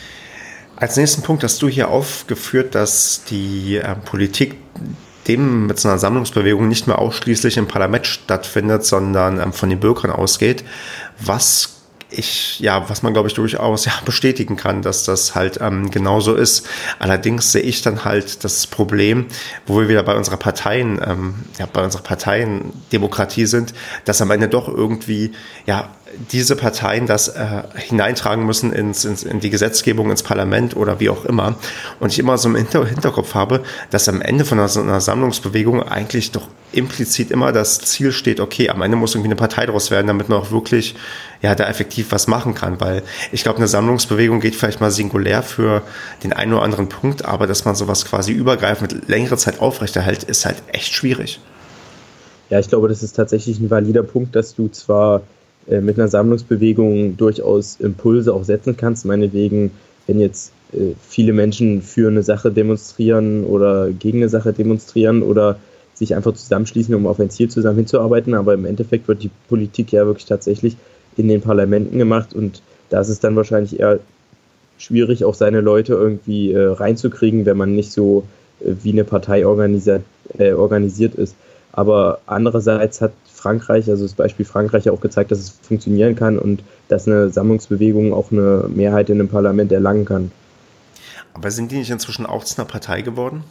Als nächsten Punkt hast du hier aufgeführt, dass die äh, Politik dem mit so einer Sammlungsbewegung nicht mehr ausschließlich im Parlament stattfindet, sondern ähm, von den Bürgern ausgeht. Was ich, ja, was man, glaube ich, durchaus ja, bestätigen kann, dass das halt ähm, genauso ist. Allerdings sehe ich dann halt das Problem, wo wir wieder bei unserer Parteien, ähm, ja, bei unserer Parteiendemokratie sind, dass am Ende doch irgendwie, ja, diese Parteien das äh, hineintragen müssen ins, ins, in die Gesetzgebung, ins Parlament oder wie auch immer. Und ich immer so im Hinter- Hinterkopf habe, dass am Ende von einer, so einer Sammlungsbewegung eigentlich doch implizit immer das Ziel steht, okay, am Ende muss irgendwie eine Partei daraus werden, damit man auch wirklich ja da effektiv was machen kann. Weil ich glaube, eine Sammlungsbewegung geht vielleicht mal singulär für den einen oder anderen Punkt, aber dass man sowas quasi übergreifend längere Zeit aufrechterhält, ist halt echt schwierig. Ja, ich glaube, das ist tatsächlich ein valider Punkt, dass du zwar mit einer Sammlungsbewegung durchaus Impulse auch setzen kannst. Meinetwegen, wenn jetzt äh, viele Menschen für eine Sache demonstrieren oder gegen eine Sache demonstrieren oder sich einfach zusammenschließen, um auf ein Ziel zusammen hinzuarbeiten, aber im Endeffekt wird die Politik ja wirklich tatsächlich in den Parlamenten gemacht und da ist es dann wahrscheinlich eher schwierig, auch seine Leute irgendwie äh, reinzukriegen, wenn man nicht so äh, wie eine Partei organisiert, äh, organisiert ist. Aber andererseits hat Frankreich, also das Beispiel Frankreich ja auch gezeigt, dass es funktionieren kann und dass eine Sammlungsbewegung auch eine Mehrheit in einem Parlament erlangen kann. Aber sind die nicht inzwischen auch zu einer Partei geworden?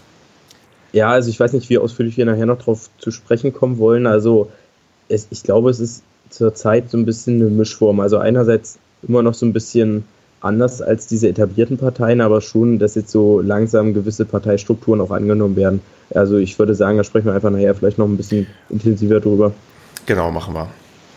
Ja, also ich weiß nicht, wie ausführlich wir nachher noch drauf zu sprechen kommen wollen. Also es, ich glaube, es ist zurzeit so ein bisschen eine Mischform. Also einerseits immer noch so ein bisschen anders als diese etablierten Parteien, aber schon, dass jetzt so langsam gewisse Parteistrukturen auch angenommen werden. Also ich würde sagen, da sprechen wir einfach nachher vielleicht noch ein bisschen intensiver drüber. Genau, machen wir.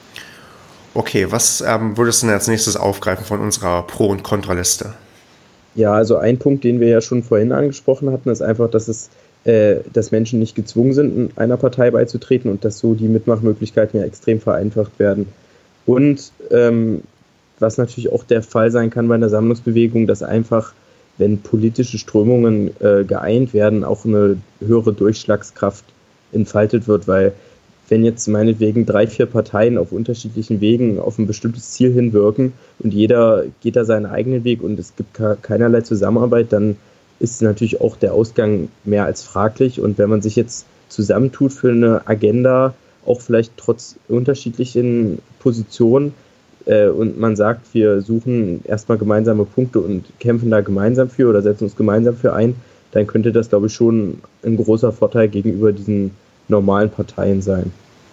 Okay, was ähm, würdest du denn als nächstes aufgreifen von unserer Pro- und Kontraliste? Ja, also ein Punkt, den wir ja schon vorhin angesprochen hatten, ist einfach, dass es, äh, dass Menschen nicht gezwungen sind, einer Partei beizutreten und dass so die Mitmachmöglichkeiten ja extrem vereinfacht werden. Und ähm, was natürlich auch der Fall sein kann bei einer Sammlungsbewegung, dass einfach, wenn politische Strömungen äh, geeint werden, auch eine höhere Durchschlagskraft entfaltet wird, weil wenn jetzt meinetwegen drei, vier Parteien auf unterschiedlichen Wegen auf ein bestimmtes Ziel hinwirken und jeder geht da seinen eigenen Weg und es gibt keinerlei Zusammenarbeit, dann ist natürlich auch der Ausgang mehr als fraglich und wenn man sich jetzt zusammentut für eine Agenda, auch vielleicht trotz unterschiedlichen Positionen, und man sagt, wir suchen erstmal gemeinsame Punkte und kämpfen da gemeinsam für oder setzen uns gemeinsam für ein, dann könnte das, glaube ich, schon ein großer Vorteil gegenüber diesen normalen Parteien sein.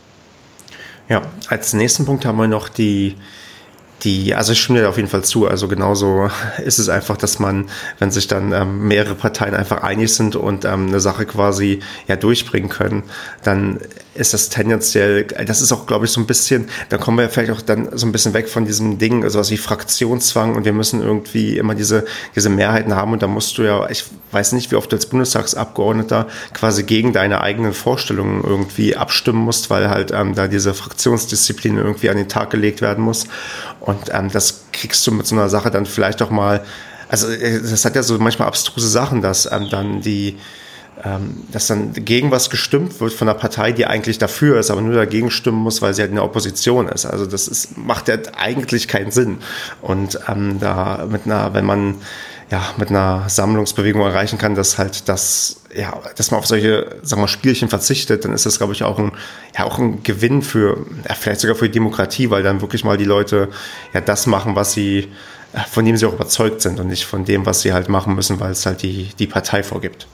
Ja, als nächsten Punkt haben wir noch die Die, also ich stimme dir auf jeden Fall zu. Also genauso ist es einfach, dass man, wenn sich dann ähm, mehrere Parteien einfach einig sind und ähm, eine Sache quasi ja durchbringen können, dann ist das tendenziell, das ist auch, glaube ich, so ein bisschen, da kommen wir vielleicht auch dann so ein bisschen weg von diesem Ding, also was wie Fraktionszwang und wir müssen irgendwie immer diese, diese Mehrheiten haben und da musst du ja, ich weiß nicht, wie oft du als Bundestagsabgeordneter quasi gegen deine eigenen Vorstellungen irgendwie abstimmen musst, weil halt ähm, da diese Fraktionsdisziplin irgendwie an den Tag gelegt werden muss. Und ähm, das kriegst du mit so einer Sache dann vielleicht auch mal, also das hat ja so manchmal abstruse Sachen, dass ähm, dann die ähm, dass dann gegen was gestimmt wird von einer Partei, die eigentlich dafür ist, aber nur dagegen stimmen muss, weil sie halt in der Opposition ist. Also das ist, macht ja eigentlich keinen Sinn. Und ähm, da mit einer, wenn man ja mit einer Sammlungsbewegung erreichen kann, dass halt das, ja, dass man auf solche, sagen wir, Spielchen verzichtet, dann ist das, glaube ich, auch ein, ja, auch ein Gewinn für, ja, vielleicht sogar für die Demokratie, weil dann wirklich mal die Leute ja das machen, was sie, von dem sie auch überzeugt sind und nicht von dem, was sie halt machen müssen, weil es halt die, die Partei vorgibt.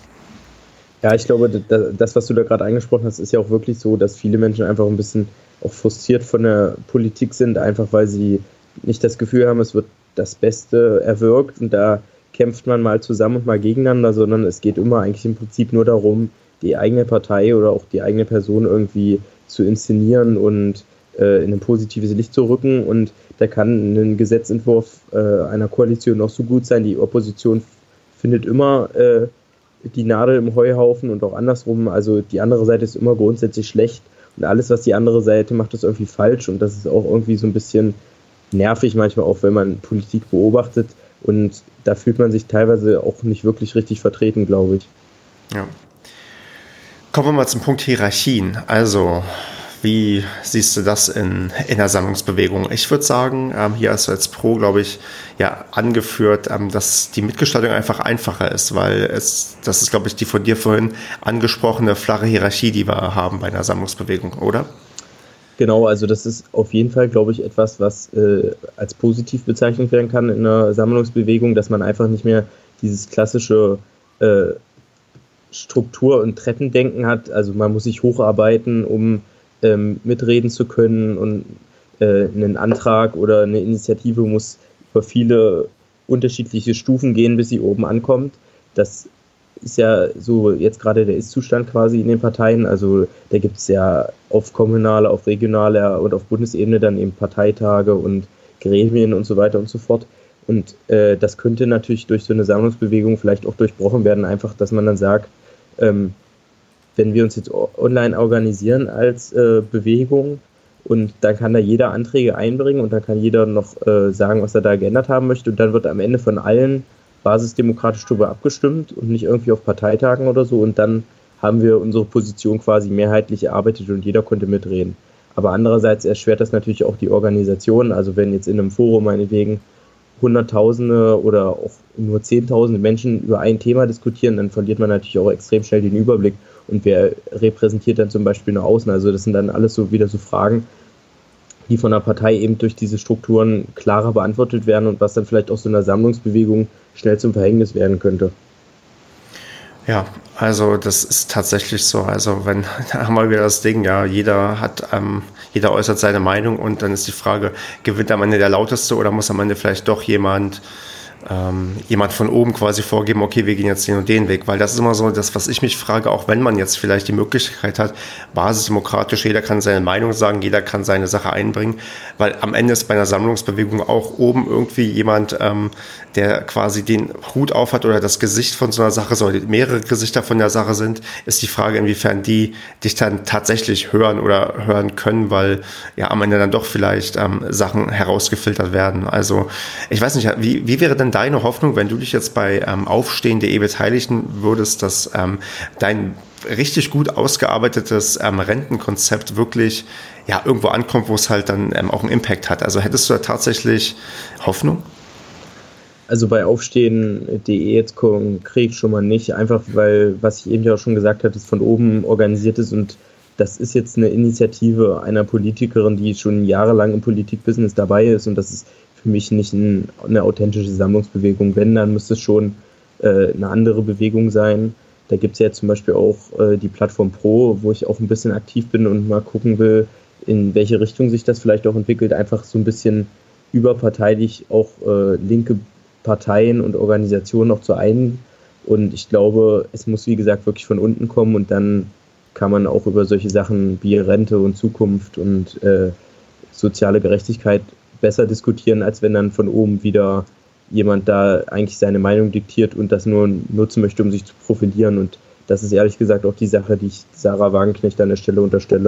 Ja, ich glaube, das, was du da gerade angesprochen hast, ist ja auch wirklich so, dass viele Menschen einfach ein bisschen auch frustriert von der Politik sind, einfach weil sie nicht das Gefühl haben, es wird das Beste erwirkt und da kämpft man mal zusammen und mal gegeneinander, sondern es geht immer eigentlich im Prinzip nur darum, die eigene Partei oder auch die eigene Person irgendwie zu inszenieren und äh, in ein positives Licht zu rücken. Und da kann ein Gesetzentwurf äh, einer Koalition noch so gut sein. Die Opposition findet immer äh, die Nadel im Heuhaufen und auch andersrum. Also die andere Seite ist immer grundsätzlich schlecht und alles, was die andere Seite macht, ist irgendwie falsch. Und das ist auch irgendwie so ein bisschen nervig manchmal auch, wenn man Politik beobachtet. Und da fühlt man sich teilweise auch nicht wirklich richtig vertreten, glaube ich. Ja. Kommen wir mal zum Punkt Hierarchien. Also, wie siehst du das in, in der Sammlungsbewegung? Ich würde sagen, ähm, hier hast du als Pro, glaube ich, ja angeführt, ähm, dass die Mitgestaltung einfach einfacher ist, weil es, das ist, glaube ich, die von dir vorhin angesprochene flache Hierarchie, die wir haben bei einer Sammlungsbewegung, oder? Genau, also das ist auf jeden Fall, glaube ich, etwas, was äh, als positiv bezeichnet werden kann in einer Sammlungsbewegung, dass man einfach nicht mehr dieses klassische äh, Struktur- und Treppendenken hat. Also man muss sich hocharbeiten, um ähm, mitreden zu können und äh, einen Antrag oder eine Initiative muss über viele unterschiedliche Stufen gehen, bis sie oben ankommt. Das ist ja so jetzt gerade der Ist-Zustand quasi in den Parteien. Also da gibt es ja auf kommunaler, auf regionaler und auf Bundesebene dann eben Parteitage und Gremien und so weiter und so fort. Und äh, das könnte natürlich durch so eine Sammlungsbewegung vielleicht auch durchbrochen werden, einfach, dass man dann sagt, ähm, wenn wir uns jetzt online organisieren als äh, Bewegung und dann kann da jeder Anträge einbringen und dann kann jeder noch äh, sagen, was er da geändert haben möchte und dann wird am Ende von allen basisdemokratisch darüber abgestimmt und nicht irgendwie auf Parteitagen oder so und dann haben wir unsere Position quasi mehrheitlich erarbeitet und jeder konnte mitreden. Aber andererseits erschwert das natürlich auch die Organisation, also wenn jetzt in einem Forum meinetwegen Hunderttausende oder auch nur Zehntausende Menschen über ein Thema diskutieren, dann verliert man natürlich auch extrem schnell den Überblick und wer repräsentiert dann zum Beispiel nach außen, also das sind dann alles so wieder so Fragen, die von der Partei eben durch diese Strukturen klarer beantwortet werden und was dann vielleicht auch so einer Sammlungsbewegung schnell zum Verhängnis werden könnte. Ja, also das ist tatsächlich so. Also wenn, da haben wir wieder das Ding, ja, jeder hat, ähm, jeder äußert seine Meinung und dann ist die Frage, gewinnt am Ende der Lauteste oder muss am Ende vielleicht doch jemand ähm, jemand von oben quasi vorgeben, okay, wir gehen jetzt den und den Weg, weil das ist immer so das, was ich mich frage, auch wenn man jetzt vielleicht die Möglichkeit hat, basisdemokratisch, jeder kann seine Meinung sagen, jeder kann seine Sache einbringen, weil am Ende ist bei einer Sammlungsbewegung auch oben irgendwie jemand, ähm, der quasi den Hut auf hat oder das Gesicht von so einer Sache, so mehrere Gesichter von der Sache sind, ist die Frage, inwiefern die dich dann tatsächlich hören oder hören können, weil ja am Ende dann doch vielleicht ähm, Sachen herausgefiltert werden. Also ich weiß nicht, wie, wie wäre denn deine Hoffnung, wenn du dich jetzt bei ähm, aufstehen punkt de beteiligen würdest, dass ähm, dein richtig gut ausgearbeitetes ähm, Rentenkonzept wirklich ja irgendwo ankommt, wo es halt dann ähm, auch einen Impact hat? Also hättest du da tatsächlich Hoffnung? Also bei aufstehen punkt de jetzt konkret schon mal nicht, einfach weil, was ich eben ja auch schon gesagt habe, es von oben organisiert ist und das ist jetzt eine Initiative einer Politikerin, die schon jahrelang im Politikbusiness dabei ist und das ist für mich nicht ein, eine authentische Sammlungsbewegung. Wenn, dann müsste es schon äh, eine andere Bewegung sein. Da gibt es ja zum Beispiel auch äh, die Plattform Pro, wo ich auch ein bisschen aktiv bin und mal gucken will, in welche Richtung sich das vielleicht auch entwickelt. Einfach so ein bisschen überparteilich auch äh, linke Parteien und Organisationen noch zu einen. Und ich glaube, es muss, wie gesagt, wirklich von unten kommen und dann kann man auch über solche Sachen wie Rente und Zukunft und äh, soziale Gerechtigkeit besser diskutieren, als wenn dann von oben wieder jemand da eigentlich seine Meinung diktiert und das nur nutzen möchte, um sich zu profilieren. Und das ist ehrlich gesagt auch die Sache, die ich Sarah Wagenknecht an der Stelle unterstelle.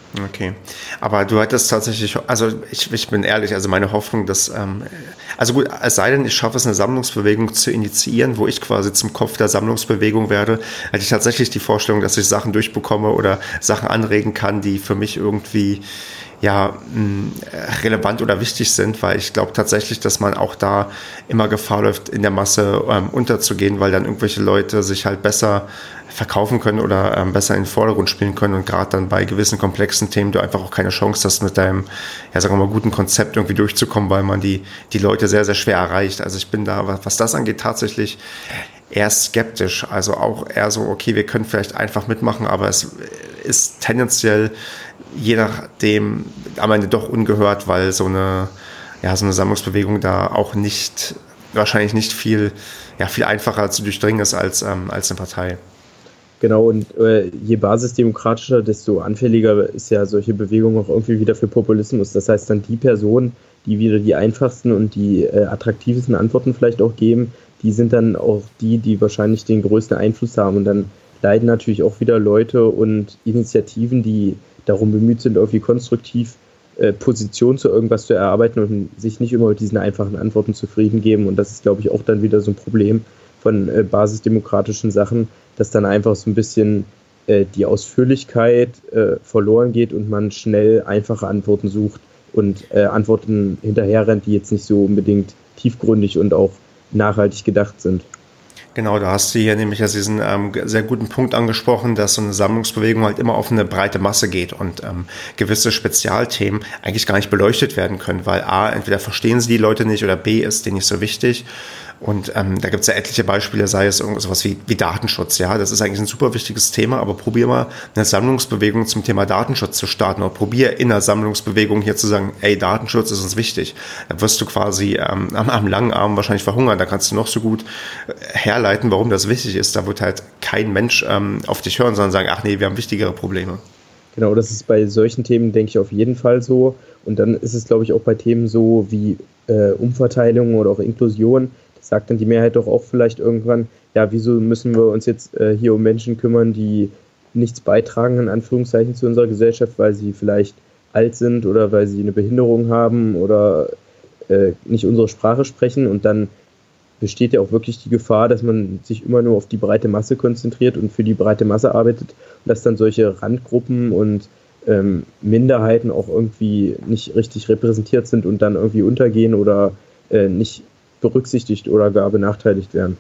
Okay, aber du hattest tatsächlich, also ich, ich bin ehrlich, also meine Hoffnung, dass, ähm, also gut, es sei denn, ich schaffe es, eine Sammlungsbewegung zu initiieren, wo ich quasi zum Kopf der Sammlungsbewegung werde, hatte ich tatsächlich die Vorstellung, dass ich Sachen durchbekomme oder Sachen anregen kann, die für mich irgendwie ja mh, relevant oder wichtig sind, weil ich glaube tatsächlich, dass man auch da immer Gefahr läuft, in der Masse ähm, unterzugehen, weil dann irgendwelche Leute sich halt besser verkaufen können oder ähm, besser in den Vordergrund spielen können und gerade dann bei gewissen komplexen Themen du einfach auch keine Chance hast, mit deinem, ja sagen wir mal, guten Konzept irgendwie durchzukommen, weil man die, die Leute sehr, sehr schwer erreicht. Also ich bin da, was, was das angeht, tatsächlich eher skeptisch. Also auch eher so, okay, wir können vielleicht einfach mitmachen, aber es ist tendenziell je nachdem am Ende doch ungehört, weil so eine, ja, so eine Sammlungsbewegung da auch nicht, wahrscheinlich nicht viel, ja, viel einfacher zu durchdringen ist als, ähm, als eine Partei. Genau, und äh, je basisdemokratischer, desto anfälliger ist ja solche Bewegungen auch irgendwie wieder für Populismus. Das heißt dann die Personen, die wieder die einfachsten und die äh, attraktivsten Antworten vielleicht auch geben, die sind dann auch die, die wahrscheinlich den größten Einfluss haben. Und dann leiden natürlich auch wieder Leute und Initiativen, die darum bemüht sind, irgendwie konstruktiv äh, Position zu irgendwas zu erarbeiten und sich nicht immer mit diesen einfachen Antworten zufrieden geben. Und das ist, glaube ich, auch dann wieder so ein Problem von äh, basisdemokratischen Sachen, dass dann einfach so ein bisschen äh, die Ausführlichkeit äh, verloren geht und man schnell einfache Antworten sucht und äh, Antworten hinterherrennt, die jetzt nicht so unbedingt tiefgründig und auch nachhaltig gedacht sind. Genau, da hast du hier nämlich also diesen ähm, sehr guten Punkt angesprochen, dass so eine Sammlungsbewegung halt immer auf eine breite Masse geht und ähm, gewisse Spezialthemen eigentlich gar nicht beleuchtet werden können, weil A, entweder verstehen sie die Leute nicht oder B, ist denen nicht so wichtig. Und ähm, da gibt es ja etliche Beispiele, sei es irgendwas wie, wie Datenschutz. Ja, das ist eigentlich ein super wichtiges Thema, aber probier mal eine Sammlungsbewegung zum Thema Datenschutz zu starten oder probier in einer Sammlungsbewegung hier zu sagen, ey, Datenschutz ist uns wichtig. Da wirst du quasi ähm, am, am langen Arm wahrscheinlich verhungern. Da kannst du noch so gut herleiten, warum das wichtig ist. Da wird halt kein Mensch ähm, auf dich hören, sondern sagen, ach nee, wir haben wichtigere Probleme. Genau, das ist bei solchen Themen, denke ich, auf jeden Fall so. Und dann ist es, glaube ich, auch bei Themen so wie äh, Umverteilung oder auch Inklusion. Sagt dann die Mehrheit doch auch vielleicht irgendwann, ja, wieso müssen wir uns jetzt äh, hier um Menschen kümmern, die nichts beitragen, in Anführungszeichen, zu unserer Gesellschaft, weil sie vielleicht alt sind oder weil sie eine Behinderung haben oder äh, nicht unsere Sprache sprechen. Und dann besteht ja auch wirklich die Gefahr, dass man sich immer nur auf die breite Masse konzentriert und für die breite Masse arbeitet und dass dann solche Randgruppen und ähm, Minderheiten auch irgendwie nicht richtig repräsentiert sind und dann irgendwie untergehen oder äh, nicht berücksichtigt oder gar benachteiligt werden.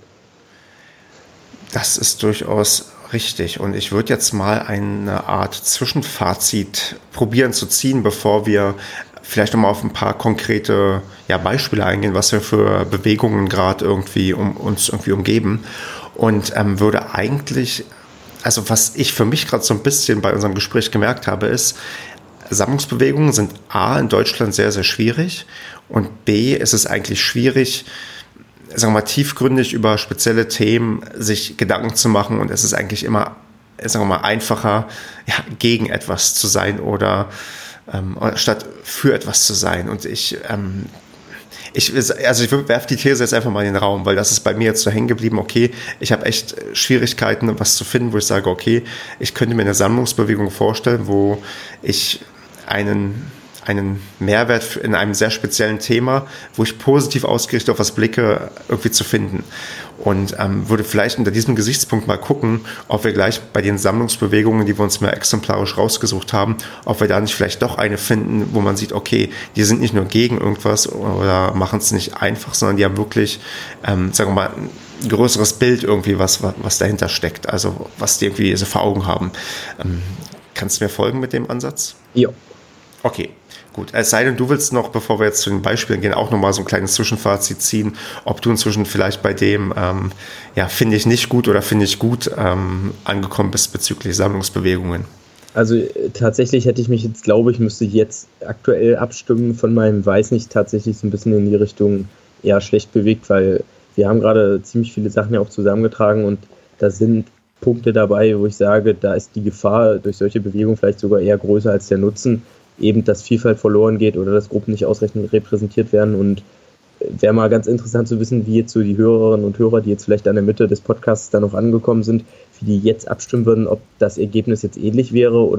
Das ist durchaus richtig. Und ich würde jetzt mal eine Art Zwischenfazit probieren zu ziehen, bevor wir vielleicht nochmal auf ein paar konkrete ja, Beispiele eingehen, was wir für Bewegungen gerade irgendwie um, uns irgendwie umgeben. Und ähm, würde eigentlich, also was ich für mich gerade so ein bisschen bei unserem Gespräch gemerkt habe, ist, Sammlungsbewegungen sind A, in Deutschland sehr, sehr schwierig und B, ist es eigentlich schwierig, sagen wir mal, tiefgründig über spezielle Themen sich Gedanken zu machen und es ist eigentlich immer, sagen wir mal, einfacher, ja, gegen etwas zu sein oder ähm, statt für etwas zu sein. Und ich, ähm, ich also ich werfe die These jetzt einfach mal in den Raum, weil das ist bei mir jetzt so hängen geblieben, okay, ich habe echt Schwierigkeiten, was zu finden, wo ich sage, okay, ich könnte mir eine Sammlungsbewegung vorstellen, wo ich einen, einen Mehrwert in einem sehr speziellen Thema, wo ich positiv ausgerichtet auf was blicke, irgendwie zu finden. Und ähm, würde vielleicht unter diesem Gesichtspunkt mal gucken, ob wir gleich bei den Sammlungsbewegungen, die wir uns mal exemplarisch rausgesucht haben, ob wir da nicht vielleicht doch eine finden, wo man sieht, okay, die sind nicht nur gegen irgendwas oder machen es nicht einfach, sondern die haben wirklich, ähm, sagen wir mal, ein größeres Bild irgendwie, was, was dahinter steckt, also was die irgendwie so vor Augen haben. Ähm, kannst du mir folgen mit dem Ansatz? Ja. Okay, gut. Es sei denn, du willst noch, bevor wir jetzt zu den Beispielen gehen, auch nochmal so ein kleines Zwischenfazit ziehen, ob du inzwischen vielleicht bei dem, ähm, ja, finde ich nicht gut oder finde ich gut ähm, angekommen bist bezüglich Sammlungsbewegungen. Also tatsächlich hätte ich mich jetzt, glaube ich, müsste jetzt aktuell abstimmen von meinem Weiß nicht tatsächlich so ein bisschen in die Richtung eher schlecht bewegt, weil wir haben gerade ziemlich viele Sachen ja auch zusammengetragen und da sind Punkte dabei, wo ich sage, da ist die Gefahr durch solche Bewegungen vielleicht sogar eher größer als der Nutzen, eben dass Vielfalt verloren geht oder dass Gruppen nicht ausreichend repräsentiert werden. Und wäre mal ganz interessant zu wissen, wie jetzt so die Hörerinnen und Hörer, die jetzt vielleicht an der Mitte des Podcasts da noch angekommen sind, wie die jetzt abstimmen würden, ob das Ergebnis jetzt ähnlich wäre oder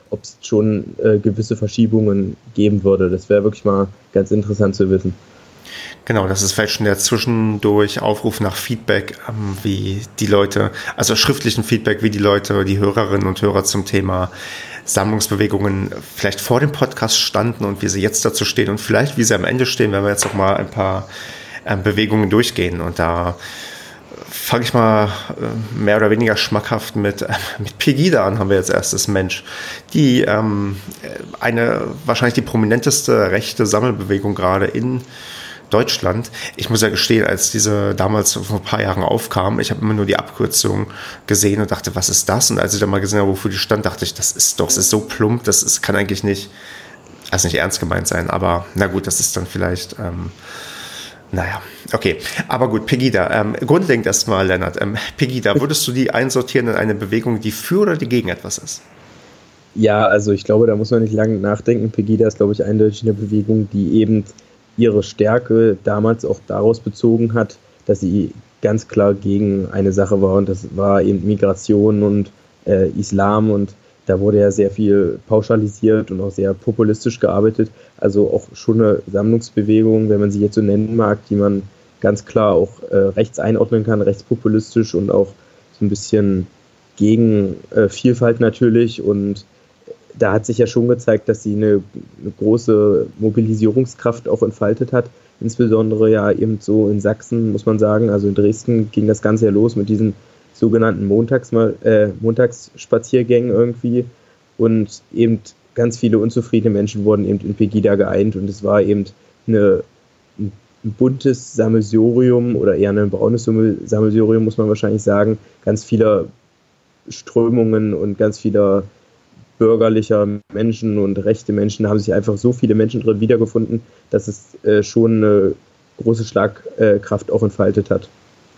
ob es schon äh, gewisse Verschiebungen geben würde. Das wäre wirklich mal ganz interessant zu wissen. Genau, das ist vielleicht schon der zwischendurch Aufruf nach Feedback, ähm, wie die Leute, also schriftlichen Feedback, wie die Leute, die Hörerinnen und Hörer zum Thema Sammlungsbewegungen vielleicht vor dem Podcast standen und wie sie jetzt dazu stehen und vielleicht wie sie am Ende stehen, wenn wir jetzt noch mal ein paar ähm, Bewegungen durchgehen. Und da fange ich mal äh, mehr oder weniger schmackhaft mit, äh, mit Pegida an, haben wir jetzt erstes Mensch, die ähm, eine wahrscheinlich die prominenteste rechte Sammelbewegung gerade in Deutschland. Ich muss ja gestehen, als diese damals vor ein paar Jahren aufkam, ich habe immer nur die Abkürzung gesehen und dachte, was ist das? Und als ich dann mal gesehen habe, wofür die stand, dachte ich, das ist doch, das ist so plump, das ist, kann eigentlich nicht, also nicht ernst gemeint sein, aber na gut, das ist dann vielleicht, ähm, naja, okay. Aber gut, Pegida, ähm, grundlegend erstmal, Lennart, ähm, Pegida, würdest du die einsortieren in eine Bewegung, die für oder die gegen etwas ist? Ja, also ich glaube, da muss man nicht lange nachdenken. Pegida ist, glaube ich, eindeutig eine Bewegung, die eben ihre Stärke damals auch daraus bezogen hat, dass sie ganz klar gegen eine Sache war und das war eben Migration und äh, Islam und da wurde ja sehr viel pauschalisiert und auch sehr populistisch gearbeitet, also auch schon eine Sammlungsbewegung, wenn man sie jetzt so nennen mag, die man ganz klar auch äh, rechts einordnen kann, rechtspopulistisch und auch so ein bisschen gegen äh, Vielfalt natürlich und da hat sich ja schon gezeigt, dass sie eine, eine große Mobilisierungskraft auch entfaltet hat. Insbesondere ja eben so in Sachsen, muss man sagen. Also in Dresden ging das Ganze ja los mit diesen sogenannten Montags, äh, Montagsspaziergängen irgendwie. Und eben ganz viele unzufriedene Menschen wurden eben in Pegida geeint. Und es war eben eine, ein buntes Sammelsurium oder eher ein braunes Sammelsurium, muss man wahrscheinlich sagen. Ganz vieler Strömungen und ganz vieler bürgerlicher Menschen und rechte Menschen, haben sich einfach so viele Menschen drin wiedergefunden, dass es äh, schon eine große Schlagkraft auch entfaltet hat.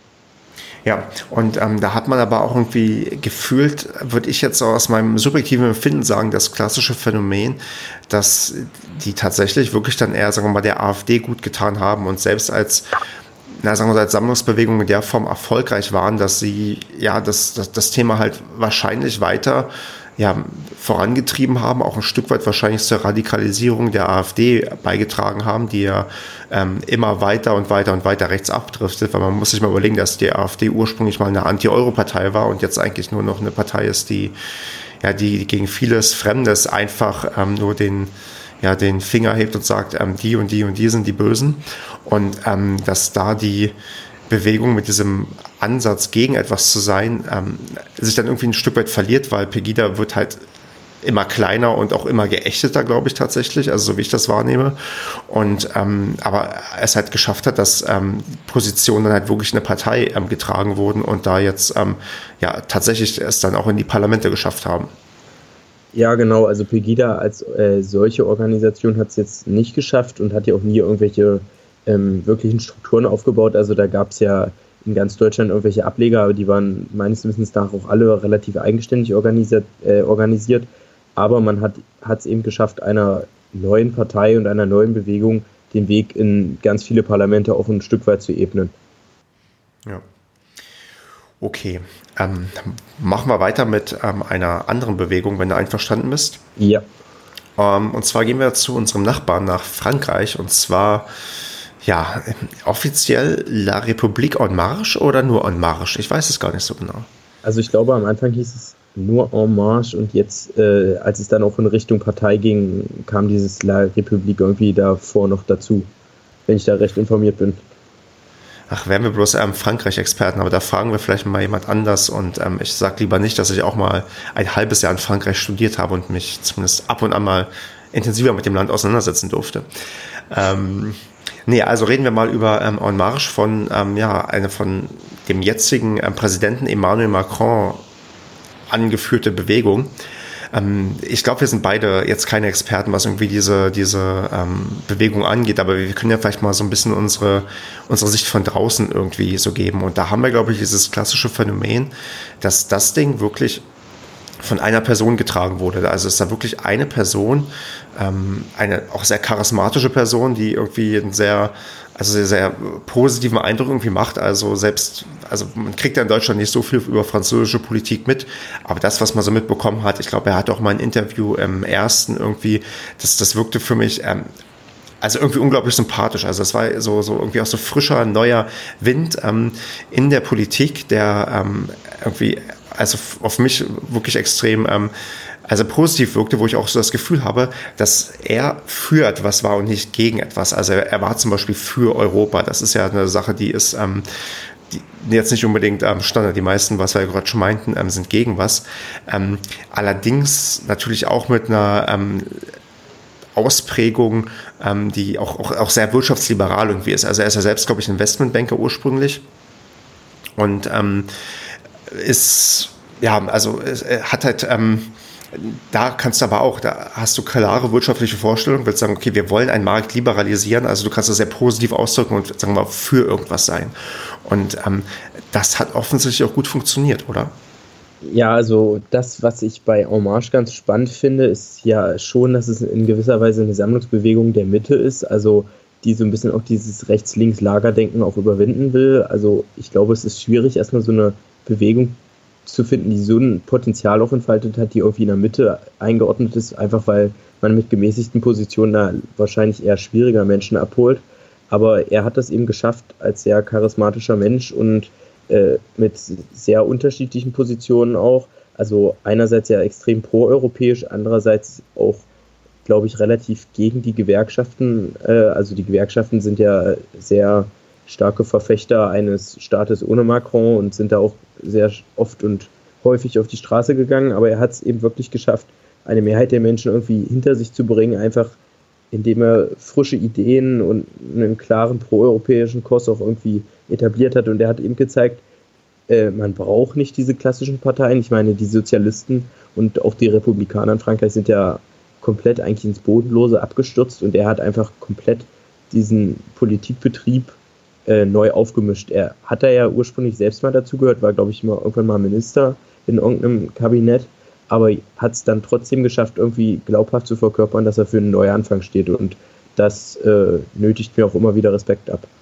Ja, und ähm, da hat man aber auch irgendwie gefühlt, würde ich jetzt aus meinem subjektiven Empfinden sagen, das klassische Phänomen, dass die tatsächlich wirklich dann eher, sagen wir mal, der AfD gut getan haben und selbst als na, sagen wir mal, als Sammlungsbewegung in der Form erfolgreich waren, dass sie ja das, das, das Thema halt wahrscheinlich weiter ja, vorangetrieben haben, auch ein Stück weit wahrscheinlich zur Radikalisierung der AfD beigetragen haben, die ja ähm, immer weiter und weiter und weiter rechts abdriftet, weil man muss sich mal überlegen, dass die AfD ursprünglich mal eine Anti-Euro-Partei war und jetzt eigentlich nur noch eine Partei ist, die ja die gegen vieles Fremdes einfach ähm, nur den ja den Finger hebt und sagt, ähm, die und die und die sind die Bösen und ähm, dass da die Bewegung mit diesem Ansatz gegen etwas zu sein, ähm, sich dann irgendwie ein Stück weit verliert, weil Pegida wird halt immer kleiner und auch immer geächteter, glaube ich tatsächlich, also so wie ich das wahrnehme. Und ähm, aber es halt geschafft hat, dass ähm, Positionen dann halt wirklich in eine Partei ähm, getragen wurden und da jetzt ähm, ja tatsächlich es dann auch in die Parlamente geschafft haben. Ja, genau, also Pegida als äh, solche Organisation hat es jetzt nicht geschafft und hat ja auch nie irgendwelche ähm, wirklichen Strukturen aufgebaut. Also da gab es ja in ganz Deutschland irgendwelche Ableger, aber die waren meines Wissens nach auch alle relativ eigenständig organisiert. Äh, organisiert. Aber man hat es eben geschafft, einer neuen Partei und einer neuen Bewegung den Weg in ganz viele Parlamente auch ein Stück weit zu ebnen. Ja. Okay, ähm, machen wir weiter mit ähm, einer anderen Bewegung, wenn du einverstanden bist. Ja. Ähm, und zwar gehen wir zu unserem Nachbarn nach Frankreich und zwar ja offiziell La République en Marche oder nur En Marche? Ich weiß es gar nicht so genau. Also ich glaube, am Anfang hieß es nur En Marche und jetzt, äh, als es dann auch in Richtung Partei ging, kam dieses La République irgendwie davor noch dazu, wenn ich da recht informiert bin. Ach, wären wir bloß ähm, Frankreich-Experten, aber da fragen wir vielleicht mal jemand anders und ähm, ich sage lieber nicht, dass ich auch mal ein halbes Jahr in Frankreich studiert habe und mich zumindest ab und an mal intensiver mit dem Land auseinandersetzen durfte. Ähm, nee, also reden wir mal über ähm, En Marche von, ähm, ja, eine von dem jetzigen ähm, Präsidenten Emmanuel Macron angeführte Bewegung. Ähm, ich glaube, wir sind beide jetzt keine Experten, was irgendwie diese, diese ähm, Bewegung angeht, aber wir können ja vielleicht mal so ein bisschen unsere, unsere Sicht von draußen irgendwie so geben. Und da haben wir, glaube ich, dieses klassische Phänomen, dass das Ding wirklich von einer Person getragen wurde. Also es ist da wirklich eine Person, ähm, eine auch sehr charismatische Person, die irgendwie einen sehr, also sehr, sehr positiven Eindruck irgendwie macht. Also selbst, also man kriegt ja in Deutschland nicht so viel über französische Politik mit, aber das, was man so mitbekommen hat, ich glaube, er hat auch mal ein Interview im ersten irgendwie, das, das wirkte für mich, ähm, also irgendwie unglaublich sympathisch. Also es war so, so irgendwie auch so frischer, neuer Wind ähm, in der Politik, der ähm, irgendwie also auf mich wirklich extrem ähm, also positiv wirkte, wo ich auch so das Gefühl habe, dass er für etwas war und nicht gegen etwas. Also er, er war zum Beispiel für Europa. Das ist ja eine Sache, die ist ähm, die jetzt nicht unbedingt ähm, Standard. Die meisten, was wir gerade schon meinten, ähm, sind gegen was. Ähm, allerdings natürlich auch mit einer ähm, Ausprägung, ähm, die auch, auch, auch sehr wirtschaftsliberal irgendwie ist. Also er ist ja selbst, glaube ich, Investmentbanker ursprünglich und ähm, ist, ja, also er hat halt, ähm, da kannst du aber auch, da hast du klare wirtschaftliche Vorstellungen, willst sagen, okay, wir wollen einen Markt liberalisieren, also du kannst das sehr positiv ausdrücken und sagen wir mal für irgendwas sein. Und ähm, das hat offensichtlich auch gut funktioniert, oder? Ja, also das, was ich bei En Marche ganz spannend finde, ist ja schon, dass es in gewisser Weise eine Sammlungsbewegung der Mitte ist, also die so ein bisschen auch dieses Rechts-Links-Lagerdenken auch überwinden will. Also ich glaube, es ist schwierig, erstmal so eine Bewegung zu finden, die so ein Potenzial auch entfaltet hat, die irgendwie in der Mitte eingeordnet ist, einfach weil man mit gemäßigten Positionen da wahrscheinlich eher schwieriger Menschen abholt. Aber er hat das eben geschafft als sehr charismatischer Mensch und äh, mit sehr unterschiedlichen Positionen auch. Also einerseits ja extrem proeuropäisch, andererseits auch, glaube ich, relativ gegen die Gewerkschaften. Äh, also die Gewerkschaften sind ja sehr starke Verfechter eines Staates ohne Macron und sind da auch sehr oft und häufig auf die Straße gegangen, aber er hat es eben wirklich geschafft, eine Mehrheit der Menschen irgendwie hinter sich zu bringen, einfach indem er frische Ideen und einen klaren proeuropäischen Kurs auch irgendwie etabliert hat. Und er hat eben gezeigt, äh, man braucht nicht diese klassischen Parteien. Ich meine, die Sozialisten und auch die Republikaner in Frankreich sind ja komplett eigentlich ins Bodenlose abgestürzt und er hat einfach komplett diesen Politikbetrieb äh, neu aufgemischt. Er hat da ja ursprünglich selbst mal dazugehört, war, glaube ich, mal irgendwann mal Minister in irgendeinem Kabinett, aber hat es dann trotzdem geschafft, irgendwie glaubhaft zu verkörpern, dass er für einen Neuanfang steht und das äh, nötigt mir auch immer wieder Respekt ab.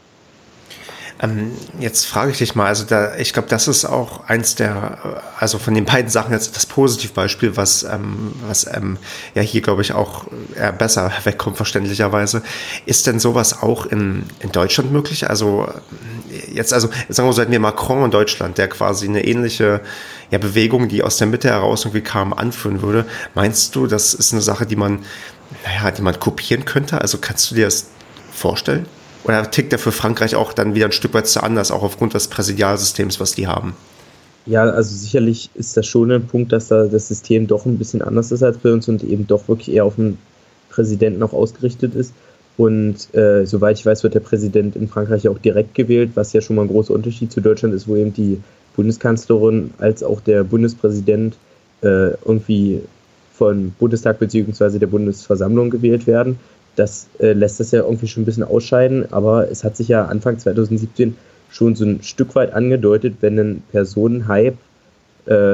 Ähm, jetzt frage ich dich mal, also da, ich glaube, das ist auch eins der, also von den beiden Sachen jetzt das Positivbeispiel, was, ähm, was ähm, ja hier, glaube ich, auch äh, besser wegkommt, verständlicherweise. Ist denn sowas auch in, in Deutschland möglich? Also jetzt, also jetzt sagen wir so, hätten wir Macron in Deutschland, der quasi eine ähnliche ja, Bewegung, die aus der Mitte heraus irgendwie kam, anführen würde. Meinst du, das ist eine Sache, die man, naja, die man kopieren könnte? Also kannst du dir das vorstellen? Oder tickt er für Frankreich auch dann wieder ein Stück weit zu anders, auch aufgrund des Präsidialsystems, was die haben? Ja, also sicherlich ist das schon ein Punkt, dass da das System doch ein bisschen anders ist als bei uns und eben doch wirklich eher auf den Präsidenten auch ausgerichtet ist. Und äh, soweit ich weiß, wird der Präsident in Frankreich auch direkt gewählt, was ja schon mal ein großer Unterschied zu Deutschland ist, wo eben die Bundeskanzlerin als auch der Bundespräsident äh, irgendwie vom Bundestag bzw. der Bundesversammlung gewählt werden. Das äh, lässt das ja irgendwie schon ein bisschen ausscheiden, aber es hat sich ja Anfang zwanzig siebzehn schon so ein Stück weit angedeutet, wenn ein Personenhype äh,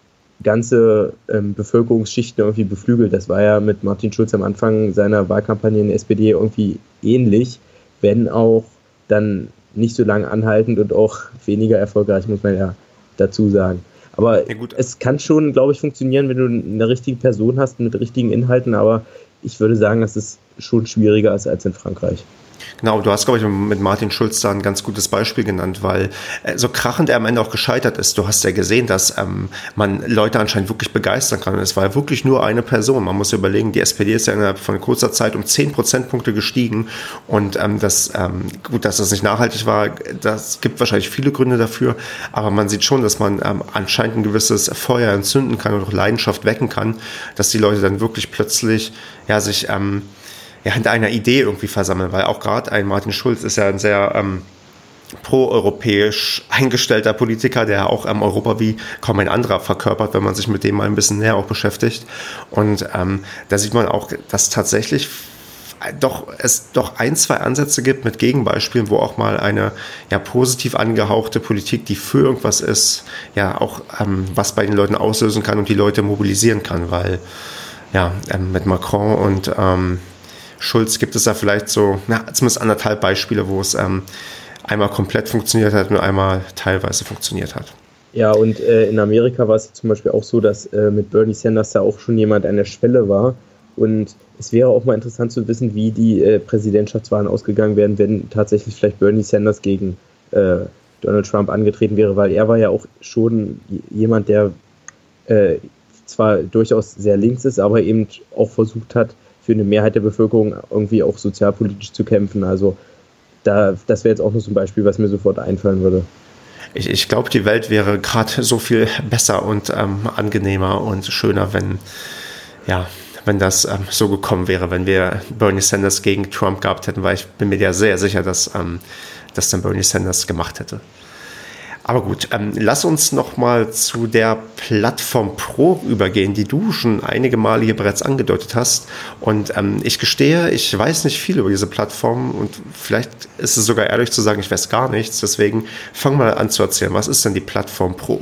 ganze ähm, Bevölkerungsschichten irgendwie beflügelt. Das war ja mit Martin Schulz am Anfang seiner Wahlkampagne in der S P D irgendwie ähnlich, wenn auch dann nicht so lange anhaltend und auch weniger erfolgreich, muss man ja dazu sagen. Aber ja, gut. Es kann schon, glaube ich, funktionieren, wenn du eine richtige Person hast mit richtigen Inhalten, aber ich würde sagen, dass es schon schwieriger ist als in Frankreich. Genau, du hast, glaube ich, mit Martin Schulz da ein ganz gutes Beispiel genannt, weil äh, so krachend er am Ende auch gescheitert ist. Du hast ja gesehen, dass ähm, man Leute anscheinend wirklich begeistern kann. Und es war ja wirklich nur eine Person. Man muss ja überlegen, die S P D ist ja innerhalb von kurzer Zeit um zehn Prozentpunkte gestiegen. Und ähm, das, ähm, gut, dass das nicht nachhaltig war, das gibt wahrscheinlich viele Gründe dafür. Aber man sieht schon, dass man ähm, anscheinend ein gewisses Feuer entzünden kann und auch Leidenschaft wecken kann, dass die Leute dann wirklich plötzlich ja sich ähm, ja, hinter einer Idee irgendwie versammeln, weil auch gerade ein Martin Schulz ist ja ein sehr ähm, proeuropäisch eingestellter Politiker, der auch ähm, Europa wie kaum ein anderer verkörpert, wenn man sich mit dem mal ein bisschen näher auch beschäftigt. Und ähm, da sieht man auch, dass tatsächlich doch es doch ein, zwei Ansätze gibt mit Gegenbeispielen, wo auch mal eine ja positiv angehauchte Politik, die für irgendwas ist, ja auch ähm, was bei den Leuten auslösen kann und die Leute mobilisieren kann, weil ja ähm, mit Macron und ähm, Schulz gibt es da vielleicht so, na, zumindest anderthalb Beispiele, wo es ähm, einmal komplett funktioniert hat und einmal teilweise funktioniert hat. Ja, und äh, in Amerika war es zum Beispiel auch so, dass äh, mit Bernie Sanders da auch schon jemand an der Schwelle war. Und es wäre auch mal interessant zu wissen, wie die äh, Präsidentschaftswahlen ausgegangen wären, wenn tatsächlich vielleicht Bernie Sanders gegen äh, Donald Trump angetreten wäre, weil er war ja auch schon jemand, der äh, zwar durchaus sehr links ist, aber eben auch versucht hat, für eine Mehrheit der Bevölkerung irgendwie auch sozialpolitisch zu kämpfen. Also da, das wäre jetzt auch nur so ein Beispiel, was mir sofort einfallen würde. Ich, ich glaube, die Welt wäre gerade so viel besser und ähm, angenehmer und schöner, wenn, ja, wenn das ähm, so gekommen wäre, wenn wir Bernie Sanders gegen Trump gehabt hätten, weil ich bin mir ja sehr sicher, dass ähm, das dann Bernie Sanders gemacht hätte. Aber gut, ähm, lass uns noch mal zu der Plattform Pro übergehen, die du schon einige Male hier bereits angedeutet hast. Und ähm, ich gestehe, ich weiß nicht viel über diese Plattform und vielleicht ist es sogar ehrlich zu sagen, ich weiß gar nichts. Deswegen fang mal an zu erzählen. Was ist denn die Plattform Pro?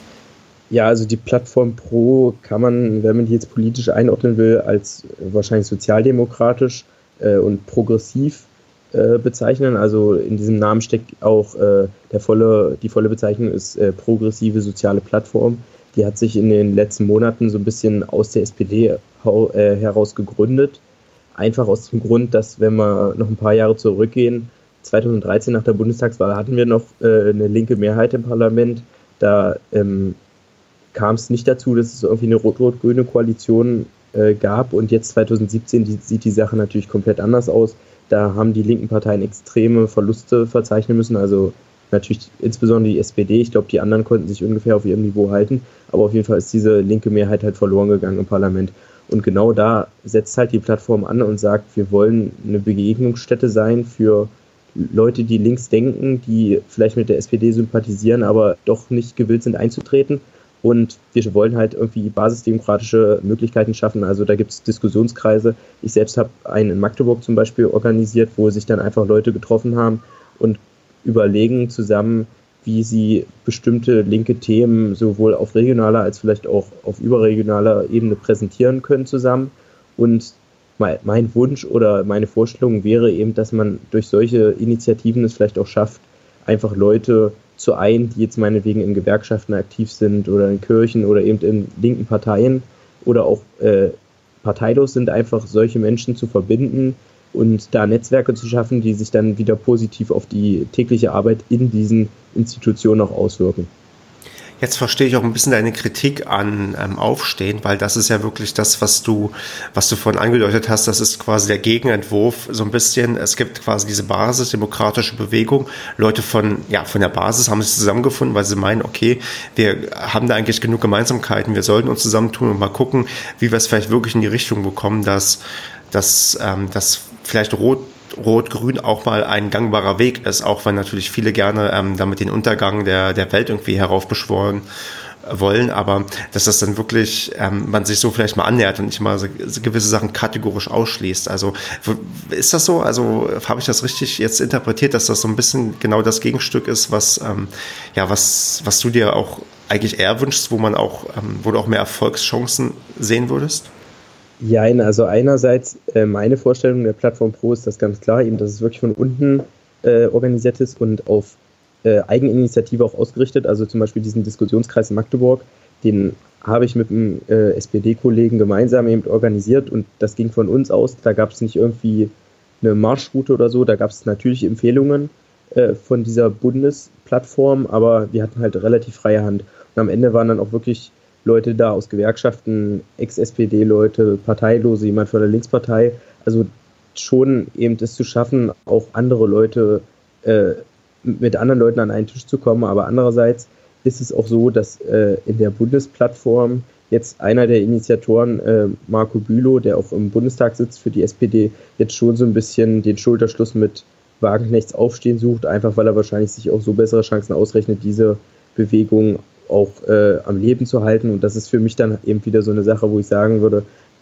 Ja, also die Plattform Pro kann man, wenn man die jetzt politisch einordnen will, als wahrscheinlich sozialdemokratisch äh, und progressiv äh, bezeichnen. Also in diesem Namen steckt auch äh, der volle, die volle Bezeichnung ist äh, progressive soziale Plattform. Die hat sich in den letzten Monaten so ein bisschen aus der S P D hau, äh, heraus gegründet. Einfach aus dem Grund, dass, wenn wir noch ein paar Jahre zurückgehen, zweitausenddreizehn nach der Bundestagswahl hatten wir noch äh, eine linke Mehrheit im Parlament. Da ähm, kam es nicht dazu, dass es irgendwie eine rot-rot-grüne Koalition äh, gab. Und jetzt zweitausendsiebzehn die, sieht die Sache natürlich komplett anders aus. Da haben die linken Parteien extreme Verluste verzeichnen müssen. Also natürlich insbesondere die S P D. Ich glaube, die anderen konnten sich ungefähr auf ihrem Niveau halten. Aber auf jeden Fall ist diese linke Mehrheit halt verloren gegangen im Parlament. Und genau da setzt halt die Plattform an und sagt, wir wollen eine Begegnungsstätte sein für Leute, die links denken, die vielleicht mit der S P D sympathisieren, aber doch nicht gewillt sind einzutreten. Und wir wollen halt irgendwie basisdemokratische Möglichkeiten schaffen. Also da gibt es Diskussionskreise. Ich selbst habe einen in Magdeburg zum Beispiel organisiert, wo sich dann einfach Leute getroffen haben und überlegen zusammen, wie sie bestimmte linke Themen sowohl auf regionaler als vielleicht auch auf überregionaler Ebene präsentieren können zusammen. Und mein Wunsch oder meine Vorstellung wäre eben, dass man durch solche Initiativen es vielleicht auch schafft, einfach Leute zu ein, die jetzt meinetwegen in Gewerkschaften aktiv sind oder in Kirchen oder eben in linken Parteien oder auch äh, parteilos sind, einfach solche Menschen zu verbinden und da Netzwerke zu schaffen, die sich dann wieder positiv auf die tägliche Arbeit in diesen Institutionen auch auswirken. Jetzt verstehe ich auch ein bisschen deine Kritik an ähm, Aufstehen, weil das ist ja wirklich das, was du, was du vorhin angedeutet hast, das ist quasi der Gegenentwurf so ein bisschen. Es gibt quasi diese basisdemokratische Bewegung. Leute von, ja, von der Basis haben sich zusammengefunden, weil sie meinen, okay, wir haben da eigentlich genug Gemeinsamkeiten, wir sollten uns zusammentun und mal gucken, wie wir es vielleicht wirklich in die Richtung bekommen, dass, dass, ähm, dass vielleicht Rot Rot-Grün auch mal ein gangbarer Weg ist, auch wenn natürlich viele gerne ähm, damit den Untergang der, der Welt irgendwie heraufbeschworen wollen, aber dass das dann wirklich ähm, man sich so vielleicht mal annähert und nicht mal so, so gewisse Sachen kategorisch ausschließt. Also ist das so? Also habe ich das richtig jetzt interpretiert, dass das so ein bisschen genau das Gegenstück ist, was ähm, ja was was du dir auch eigentlich eher wünschst, wo man auch ähm, wo du auch mehr Erfolgschancen sehen würdest? Ja, also einerseits äh, meine Vorstellung der Plattform Pro ist das ganz klar, eben, dass es wirklich von unten äh, organisiert ist und auf äh, Eigeninitiative auch ausgerichtet. Also zum Beispiel diesen Diskussionskreis in Magdeburg, den habe ich mit einem äh, S P D-Kollegen gemeinsam eben organisiert und das ging von uns aus. Da gab es nicht irgendwie eine Marschroute oder so, da gab es natürlich Empfehlungen äh, von dieser Bundesplattform, aber wir hatten halt relativ freie Hand. Und am Ende waren dann auch wirklich Leute da aus Gewerkschaften, Ex-S P D-Leute, Parteilose, jemand von der Linkspartei. Also schon eben es zu schaffen, auch andere Leute, äh, mit anderen Leuten an einen Tisch zu kommen. Aber andererseits ist es auch so, dass äh, in der Bundesplattform jetzt einer der Initiatoren, äh, Marco Bülow, der auch im Bundestag sitzt für die S P D, jetzt schon so ein bisschen den Schulterschluss mit Wagenknechts Aufstehen sucht, einfach weil er wahrscheinlich sich auch so bessere Chancen ausrechnet, diese Bewegung auch äh, am Leben zu halten. Und das ist für mich dann eben wieder so eine Sache, wo ich sagen würde,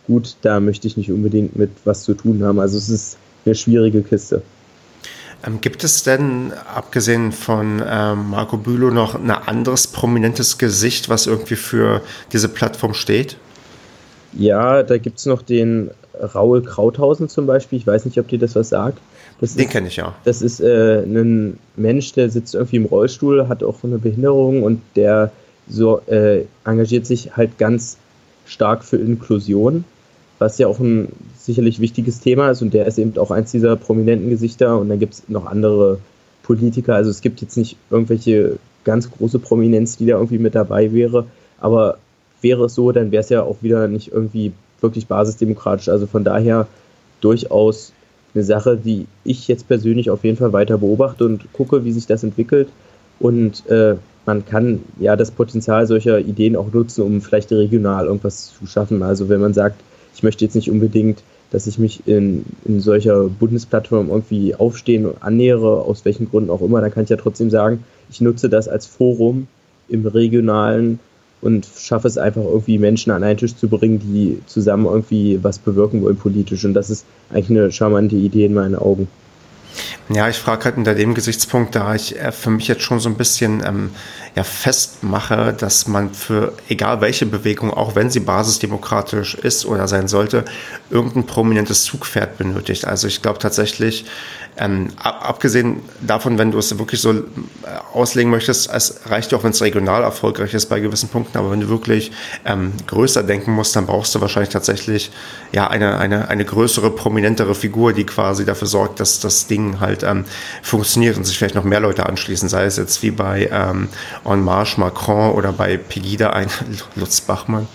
gut, da möchte ich nicht unbedingt mit was zu tun haben. Also es ist eine schwierige Kiste. Ähm, gibt es denn, abgesehen von ähm, Marco Bülow, noch ein anderes prominentes Gesicht, was irgendwie für diese Plattform steht? Ja, da gibt es noch den Raul Krauthausen zum Beispiel. Ich weiß nicht, ob dir das was sagt. Das Den kenne ich ja. Das ist äh, ein Mensch, der sitzt irgendwie im Rollstuhl, hat auch eine Behinderung und der so äh, engagiert sich halt ganz stark für Inklusion, was ja auch ein sicherlich wichtiges Thema ist, und der ist eben auch eins dieser prominenten Gesichter, und dann gibt es noch andere Politiker. Also es gibt jetzt nicht irgendwelche ganz große Prominenz, die da irgendwie mit dabei wäre, aber wäre es so, dann wäre es ja auch wieder nicht irgendwie wirklich basisdemokratisch. Also von daher durchaus eine Sache, die ich jetzt persönlich auf jeden Fall weiter beobachte und gucke, wie sich das entwickelt. Und äh, man kann ja das Potenzial solcher Ideen auch nutzen, um vielleicht regional irgendwas zu schaffen. Also wenn man sagt, ich möchte jetzt nicht unbedingt, dass ich mich in, in solcher Bundesplattform irgendwie aufstehen und annähere, aus welchen Gründen auch immer, dann kann ich ja trotzdem sagen, ich nutze das als Forum im Regionalen und schaffe es einfach irgendwie, Menschen an einen Tisch zu bringen, die zusammen irgendwie was bewirken wollen politisch. Und das ist eigentlich eine charmante Idee in meinen Augen. Ja, ich frage halt unter dem Gesichtspunkt, da ich äh, für mich jetzt schon so ein bisschen ähm, ja, festmache, dass man für egal welche Bewegung, auch wenn sie basisdemokratisch ist oder sein sollte, irgendein prominentes Zugpferd benötigt. Also ich glaube tatsächlich, ähm, ab, abgesehen davon, wenn du es wirklich so äh, auslegen möchtest, es reicht ja auch, wenn es regional erfolgreich ist bei gewissen Punkten, aber wenn du wirklich ähm, größer denken musst, dann brauchst du wahrscheinlich tatsächlich ja eine, eine, eine größere, prominentere Figur, die quasi dafür sorgt, dass das Ding halt ähm, funktioniert und sich vielleicht noch mehr Leute anschließen, sei es jetzt wie bei ähm, En Marche Macron oder bei Pegida ein Lutz Bachmann.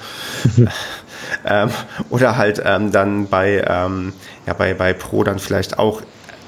ähm, oder halt ähm, dann bei, ähm, ja, bei, bei Pro dann vielleicht auch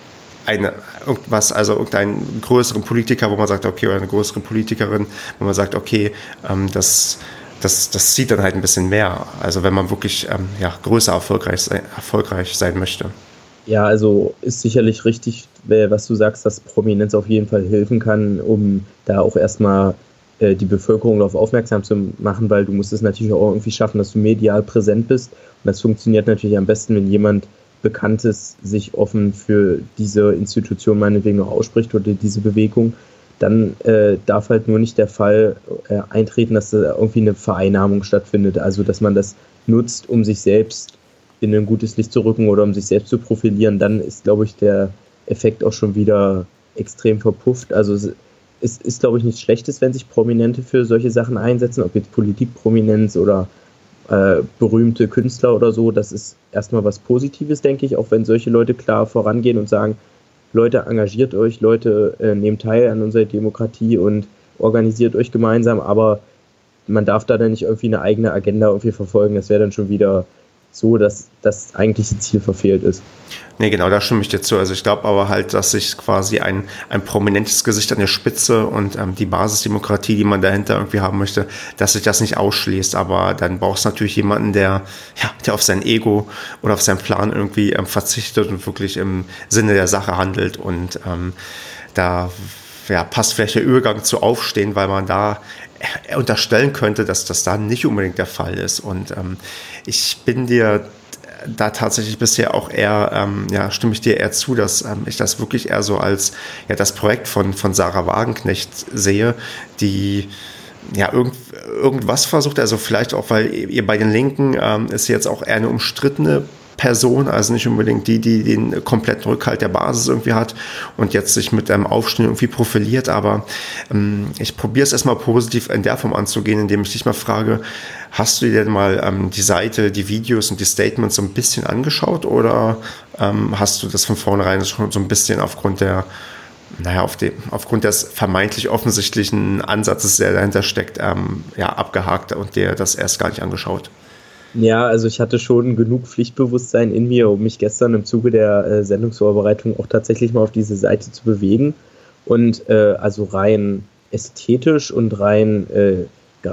eine, irgendwas, also irgendeinen größeren Politiker, wo man sagt, okay, oder eine größere Politikerin, wo man sagt, okay, ähm, das, das, das zieht dann halt ein bisschen mehr. Also wenn man wirklich ähm, ja, größer erfolgreich sein, erfolgreich sein möchte. Ja, also ist sicherlich richtig, was du sagst, dass Prominenz auf jeden Fall helfen kann, um da auch erstmal äh, die Bevölkerung darauf aufmerksam zu machen, weil du musst es natürlich auch irgendwie schaffen, dass du medial präsent bist. Und das funktioniert natürlich am besten, wenn jemand Bekanntes sich offen für diese Institution meinetwegen noch ausspricht oder diese Bewegung. Dann äh, darf halt nur nicht der Fall äh, eintreten, dass da irgendwie eine Vereinnahmung stattfindet. Also dass man das nutzt, um sich selbst in ein gutes Licht zu rücken oder um sich selbst zu profilieren. Dann ist, glaube ich, der Effekt auch schon wieder extrem verpufft. Also es ist, ist glaube ich, nichts Schlechtes, wenn sich Prominente für solche Sachen einsetzen, ob jetzt Politikprominenz oder äh, berühmte Künstler oder so. Das ist erstmal was Positives, denke ich, auch wenn solche Leute klar vorangehen und sagen, Leute, engagiert euch, Leute, äh, nehmt teil an unserer Demokratie und organisiert euch gemeinsam, aber man darf da dann nicht irgendwie eine eigene Agenda irgendwie verfolgen. Das wäre dann schon wieder so, dass das eigentliche Ziel verfehlt ist. Nee, genau, da stimme ich dir zu. Also ich glaube aber halt, dass sich quasi ein, ein prominentes Gesicht an der Spitze und ähm, die Basisdemokratie, die man dahinter irgendwie haben möchte, dass sich das nicht ausschließt. Aber dann brauchst du natürlich jemanden, der, ja, der auf sein Ego oder auf seinen Plan irgendwie ähm, verzichtet und wirklich im Sinne der Sache handelt. Und ähm, da ja, passt vielleicht der Übergang zu Aufstehen, weil man da unterstellen könnte, dass das da nicht unbedingt der Fall ist. Und ähm, ich bin dir da tatsächlich bisher auch eher, ähm, ja, stimme ich dir eher zu, dass ähm, ich das wirklich eher so als ja, das Projekt von, von Sarah Wagenknecht sehe, die ja irgend, irgendwas versucht, also vielleicht auch, weil ihr bei den Linken ähm, ist jetzt auch eher eine umstrittene Person, also nicht unbedingt die, die den kompletten Rückhalt der Basis irgendwie hat und jetzt sich mit einem Aufstehen irgendwie profiliert, aber ähm, ich probiere es erstmal positiv in der Form anzugehen, indem ich dich mal frage, hast du dir denn mal ähm, die Seite, die Videos und die Statements so ein bisschen angeschaut oder ähm, hast du das von vornherein schon so ein bisschen aufgrund der naja, auf dem, aufgrund des vermeintlich offensichtlichen Ansatzes, der dahinter steckt, ähm, ja, abgehakt und dir das erst gar nicht angeschaut? Ja, also ich hatte schon genug Pflichtbewusstsein in mir, um mich gestern im Zuge der äh, Sendungsvorbereitung auch tatsächlich mal auf diese Seite zu bewegen. Und äh, also rein ästhetisch und rein äh,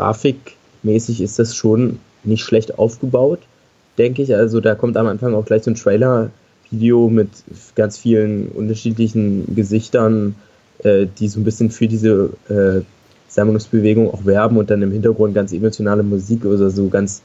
grafikmäßig ist das schon nicht schlecht aufgebaut, denke ich. Also da kommt am Anfang auch gleich so ein Trailer-Video mit ganz vielen unterschiedlichen Gesichtern, äh, die so ein bisschen für diese äh, Sammlungsbewegung auch werben und dann im Hintergrund ganz emotionale Musik oder so ganz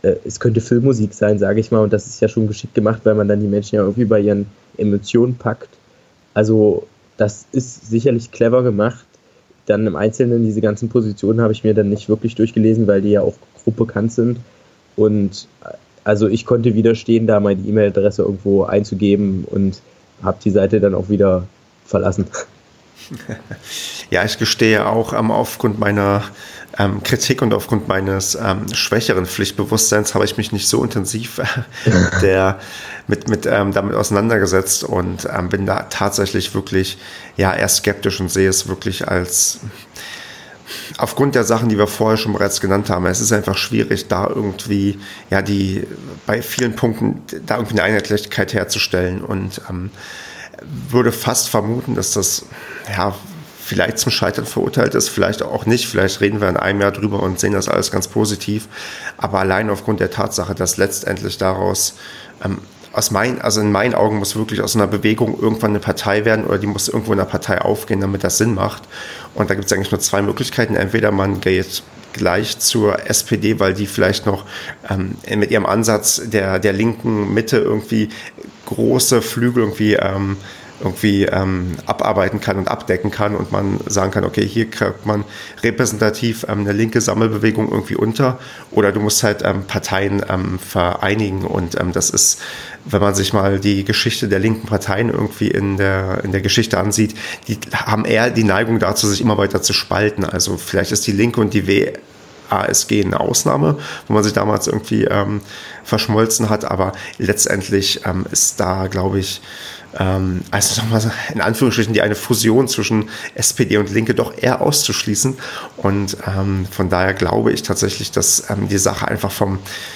äh, es könnte Filmmusik sein, sage ich mal, und das ist ja schon geschickt gemacht, weil man dann die Menschen ja irgendwie bei ihren Emotionen packt. Also das ist sicherlich clever gemacht. Dann im Einzelnen diese ganzen Positionen habe ich mir dann nicht wirklich durchgelesen, weil die ja auch grob bekannt sind. Und also ich konnte widerstehen, da meine E-Mail-Adresse irgendwo einzugeben und habe die Seite dann auch wieder verlassen. Ja, ich gestehe auch ähm, aufgrund meiner ähm, Kritik und aufgrund meines ähm, schwächeren Pflichtbewusstseins habe ich mich nicht so intensiv äh, der, mit, mit, ähm, damit auseinandergesetzt und ähm, bin da tatsächlich wirklich ja, eher skeptisch und sehe es wirklich als aufgrund der Sachen, die wir vorher schon bereits genannt haben. Es ist einfach schwierig, da irgendwie ja die bei vielen Punkten da irgendwie eine Einheitlichkeit herzustellen und ähm, würde fast vermuten, dass das ja vielleicht zum Scheitern verurteilt ist, vielleicht auch nicht. Vielleicht reden wir in einem Jahr drüber und sehen das alles ganz positiv. Aber allein aufgrund der Tatsache, dass letztendlich daraus ähm, aus mein, also in meinen Augen muss wirklich aus einer Bewegung irgendwann eine Partei werden oder die muss irgendwo in einer Partei aufgehen, damit das Sinn macht. Und da gibt es eigentlich nur zwei Möglichkeiten. Entweder man geht gleich zur S P D, weil die vielleicht noch ähm, mit ihrem Ansatz der, der linken Mitte irgendwie große Flügel irgendwie ähm, irgendwie ähm, abarbeiten kann und abdecken kann und man sagen kann, okay, hier kriegt man repräsentativ ähm, eine linke Sammelbewegung irgendwie unter oder du musst halt ähm, Parteien ähm, vereinigen und ähm, das ist, wenn man sich mal die Geschichte der linken Parteien irgendwie in der, in der Geschichte ansieht, die haben eher die Neigung dazu, sich immer weiter zu spalten. Also vielleicht ist die Linke und die W A S G eine Ausnahme, wo man sich damals irgendwie ähm, verschmolzen hat, aber letztendlich ähm, ist da, glaube ich, ähm, also nochmal in Anführungsstrichen die eine Fusion zwischen S P D und Linke doch eher auszuschließen und ähm, von daher glaube ich tatsächlich, dass ähm, die Sache einfach vom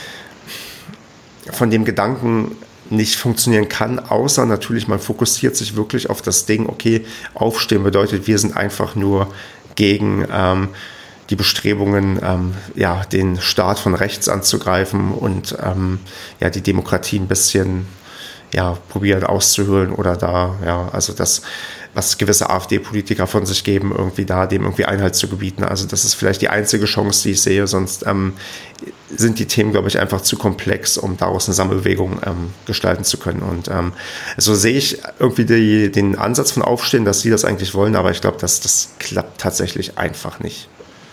von dem Gedanken nicht funktionieren kann, außer natürlich man fokussiert sich wirklich auf das Ding, okay, aufstehen bedeutet, wir sind einfach nur gegen ähm, die Bestrebungen, ähm, ja, den Staat von rechts anzugreifen und ähm, ja, die Demokratie ein bisschen ja, probieren auszuhöhlen oder da, ja, also das, was gewisse AfD-Politiker von sich geben, irgendwie da dem irgendwie Einhalt zu gebieten. Also das ist vielleicht die einzige Chance, die ich sehe, sonst ähm, sind die Themen, glaube ich, einfach zu komplex, um daraus eine Sammelbewegung ähm, gestalten zu können. Und ähm, so sehe ich irgendwie die, den Ansatz von Aufstehen, dass sie das eigentlich wollen, aber ich glaube, dass das klappt tatsächlich einfach nicht.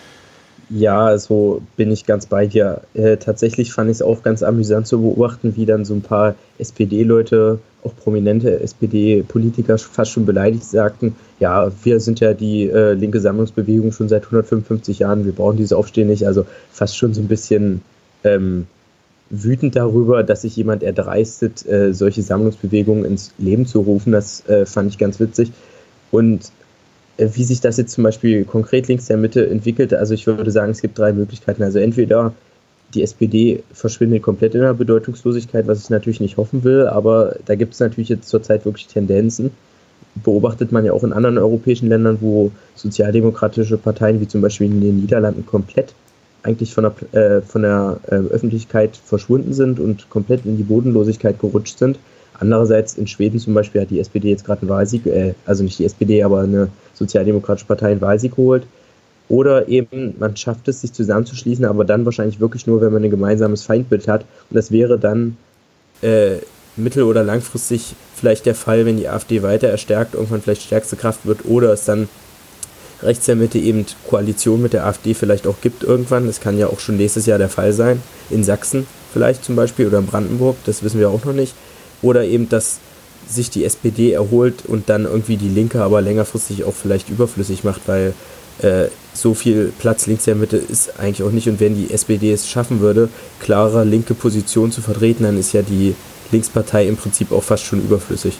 Ja, also bin ich ganz bei dir. Äh, tatsächlich fand ich es auch ganz amüsant zu beobachten, wie dann so ein paar S P D-Leute, auch prominente S P D-Politiker fast schon beleidigt sagten, ja, wir sind ja die äh, linke Sammlungsbewegung schon seit hundertfünfundfünfzig Jahren, wir brauchen dieses Aufstehen nicht. Also fast schon so ein bisschen ähm, wütend darüber, dass sich jemand erdreistet, äh, solche Sammlungsbewegungen ins Leben zu rufen. Das äh, fand ich ganz witzig. Und wie sich das jetzt zum Beispiel konkret links der Mitte entwickelt, also ich würde sagen, es gibt drei Möglichkeiten. Also entweder die S P D verschwindet komplett in der Bedeutungslosigkeit, was ich natürlich nicht hoffen will, aber da gibt es natürlich jetzt zurzeit wirklich Tendenzen. Beobachtet man ja auch in anderen europäischen Ländern, wo sozialdemokratische Parteien wie zum Beispiel in den Niederlanden komplett eigentlich von der, äh, von der äh, Öffentlichkeit verschwunden sind und komplett in die Bodenlosigkeit gerutscht sind. Andererseits in Schweden zum Beispiel hat die S P D jetzt gerade einen Wahlsieg, äh, also nicht die S P D, aber eine sozialdemokratische Partei einen Wahlsieg geholt. Oder eben, man schafft es, sich zusammenzuschließen, aber dann wahrscheinlich wirklich nur, wenn man ein gemeinsames Feindbild hat. Und das wäre dann äh, mittel- oder langfristig vielleicht der Fall, wenn die AfD weiter erstärkt, irgendwann vielleicht stärkste Kraft wird oder es dann rechts der Mitte eben Koalition mit der AfD vielleicht auch gibt irgendwann. Das kann ja auch schon nächstes Jahr der Fall sein. In Sachsen vielleicht zum Beispiel oder in Brandenburg, das wissen wir auch noch nicht. Oder eben, dass sich die S P D erholt und dann irgendwie die Linke aber längerfristig auch vielleicht überflüssig macht, weil äh, so viel Platz links der Mitte ist eigentlich auch nicht. Und wenn die S P D es schaffen würde, klarer linke Position zu vertreten, dann ist ja die Linkspartei im Prinzip auch fast schon überflüssig.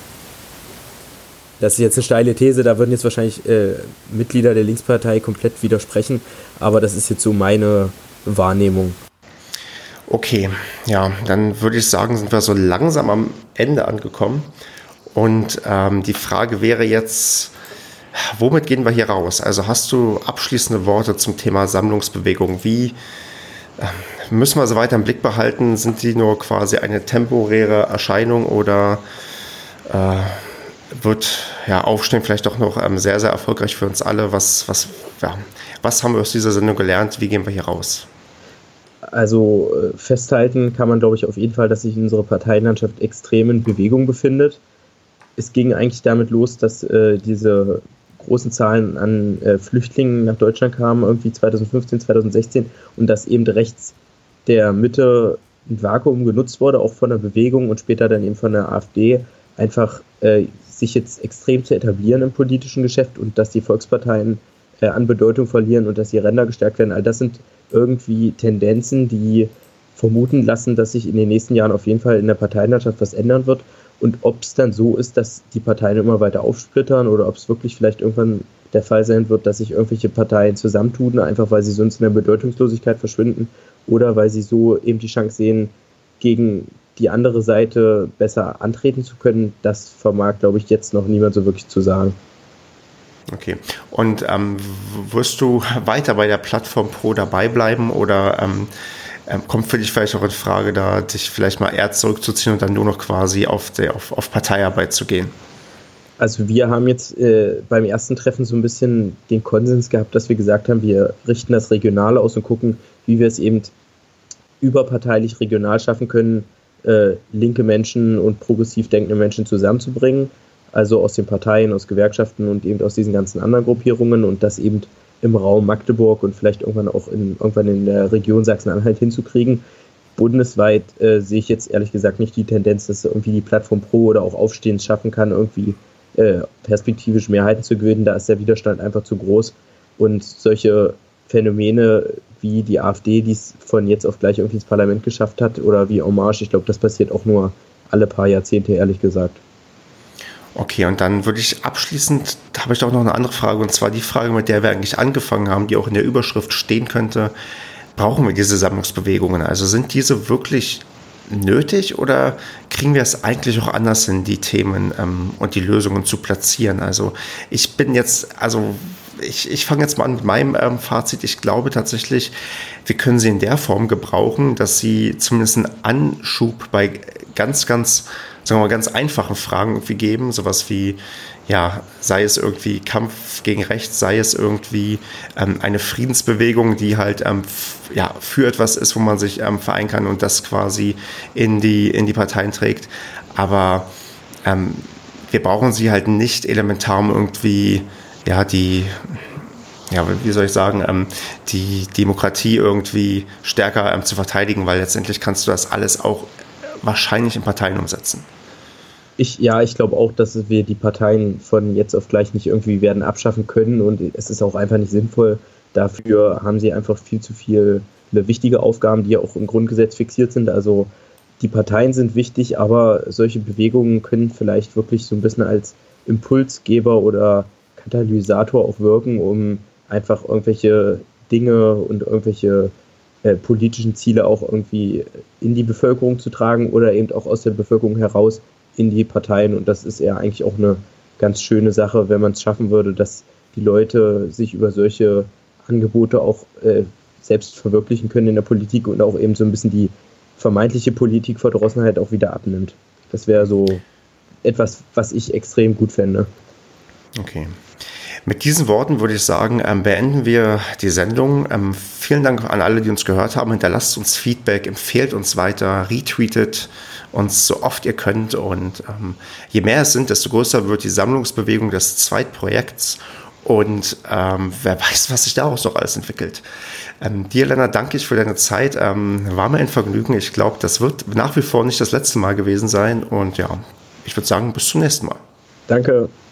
Das ist jetzt eine steile These, da würden jetzt wahrscheinlich äh, Mitglieder der Linkspartei komplett widersprechen, aber das ist jetzt so meine Wahrnehmung. Okay, ja, dann würde ich sagen, sind wir so langsam am Ende angekommen. Und ähm, die Frage wäre jetzt, womit gehen wir hier raus? Also hast du abschließende Worte zum Thema Sammlungsbewegung? Wie äh, müssen wir sie weiter im Blick behalten? Sind die nur quasi eine temporäre Erscheinung oder äh, wird ja, Aufstehen vielleicht doch noch ähm, sehr, sehr erfolgreich für uns alle? Was, was, ja, was haben wir aus dieser Sendung gelernt? Wie gehen wir hier raus? Also äh, festhalten kann man, glaube ich, auf jeden Fall, dass sich unsere Parteienlandschaft extrem in Bewegung befindet. Es ging eigentlich damit los, dass äh, diese großen Zahlen an äh, Flüchtlingen nach Deutschland kamen, irgendwie zwanzig fünfzehn, zwanzig sechzehn, und dass eben rechts der Mitte ein Vakuum genutzt wurde, auch von der Bewegung und später dann eben von der AfD, einfach äh, sich jetzt extrem zu etablieren im politischen Geschäft und dass die Volksparteien äh, an Bedeutung verlieren und dass die Ränder gestärkt werden. All das sind irgendwie Tendenzen, die vermuten lassen, dass sich in den nächsten Jahren auf jeden Fall in der Parteienlandschaft was ändern wird. Und ob es dann so ist, dass die Parteien immer weiter aufsplittern oder ob es wirklich vielleicht irgendwann der Fall sein wird, dass sich irgendwelche Parteien zusammentun, einfach weil sie sonst in der Bedeutungslosigkeit verschwinden oder weil sie so eben die Chance sehen, gegen die andere Seite besser antreten zu können, das vermag, glaube ich, jetzt noch niemand so wirklich zu sagen. Okay. Und ähm, wirst du weiter bei der Plattform Pro dabei bleiben oder ähm, ähm, kommt für dich vielleicht auch in Frage, da dich vielleicht mal eher zurückzuziehen und dann nur noch quasi auf, der, auf, auf Parteiarbeit zu gehen? Also wir haben jetzt äh, beim ersten Treffen so ein bisschen den Konsens gehabt, dass wir gesagt haben, wir richten das regional aus und gucken, wie wir es eben überparteilich regional schaffen können, äh, linke Menschen und progressiv denkende Menschen zusammenzubringen. Also aus den Parteien, aus Gewerkschaften und eben aus diesen ganzen anderen Gruppierungen und das eben im Raum Magdeburg und vielleicht irgendwann auch in, irgendwann in der Region Sachsen-Anhalt hinzukriegen. Bundesweit äh, sehe ich jetzt ehrlich gesagt nicht die Tendenz, dass irgendwie die Plattform Pro oder auch Aufstehen schaffen kann, irgendwie äh, perspektivisch Mehrheiten zu gewinnen. Da ist der Widerstand einfach zu groß und solche Phänomene wie die AfD, die es von jetzt auf gleich irgendwie ins Parlament geschafft hat oder wie En Marche, ich glaube, das passiert auch nur alle paar Jahrzehnte, ehrlich gesagt. Okay, und dann würde ich abschließend, da habe ich doch noch eine andere Frage, und zwar die Frage, mit der wir eigentlich angefangen haben, die auch in der Überschrift stehen könnte. Brauchen wir diese Sammlungsbewegungen? Also sind diese wirklich nötig oder kriegen wir es eigentlich auch anders hin, die Themen ähm, und die Lösungen zu platzieren? Also ich bin jetzt, also ich, ich fange jetzt mal an mit meinem ähm, Fazit. Ich glaube tatsächlich, wir können sie in der Form gebrauchen, dass sie zumindest einen Anschub bei ganz, ganz sagen wir mal, ganz einfachen Fragen irgendwie geben, sowas wie, ja, sei es irgendwie Kampf gegen Rechts, sei es irgendwie ähm, eine Friedensbewegung, die halt ähm, f- ja, für etwas ist, wo man sich ähm, vereinen kann und das quasi in die, in die Parteien trägt. Aber ähm, wir brauchen sie halt nicht elementar, um irgendwie, ja, die, ja, wie soll ich sagen, ähm, die Demokratie irgendwie stärker ähm, zu verteidigen, weil letztendlich kannst du das alles auch wahrscheinlich in Parteien umsetzen. Ich, ja, ich glaube auch, dass wir die Parteien von jetzt auf gleich nicht irgendwie werden abschaffen können und es ist auch einfach nicht sinnvoll. Dafür haben sie einfach viel zu viele wichtige Aufgaben, die ja auch im Grundgesetz fixiert sind. Also die Parteien sind wichtig, aber solche Bewegungen können vielleicht wirklich so ein bisschen als Impulsgeber oder Katalysator auch wirken, um einfach irgendwelche Dinge und irgendwelche äh, politischen Ziele auch irgendwie in die Bevölkerung zu tragen oder eben auch aus der Bevölkerung heraus in die Parteien. Und das ist ja eigentlich auch eine ganz schöne Sache, wenn man es schaffen würde, dass die Leute sich über solche Angebote auch äh, selbst verwirklichen können in der Politik und auch eben so ein bisschen die vermeintliche Politikverdrossenheit auch wieder abnimmt. Das wäre so etwas, was ich extrem gut fände. Okay. Mit diesen Worten würde ich sagen, ähm, beenden wir die Sendung. Ähm, vielen Dank an alle, die uns gehört haben. Hinterlasst uns Feedback, empfehlt uns weiter, retweetet uns so oft ihr könnt. Und ähm, je mehr es sind, desto größer wird die Sammlungsbewegung des Zweitprojekts. Und ähm, wer weiß, was sich daraus noch alles entwickelt. Ähm, dir, Lennart, danke ich für deine Zeit. Ähm, war mir ein Vergnügen. Ich glaube, das wird nach wie vor nicht das letzte Mal gewesen sein. Und ja, ich würde sagen, bis zum nächsten Mal. Danke.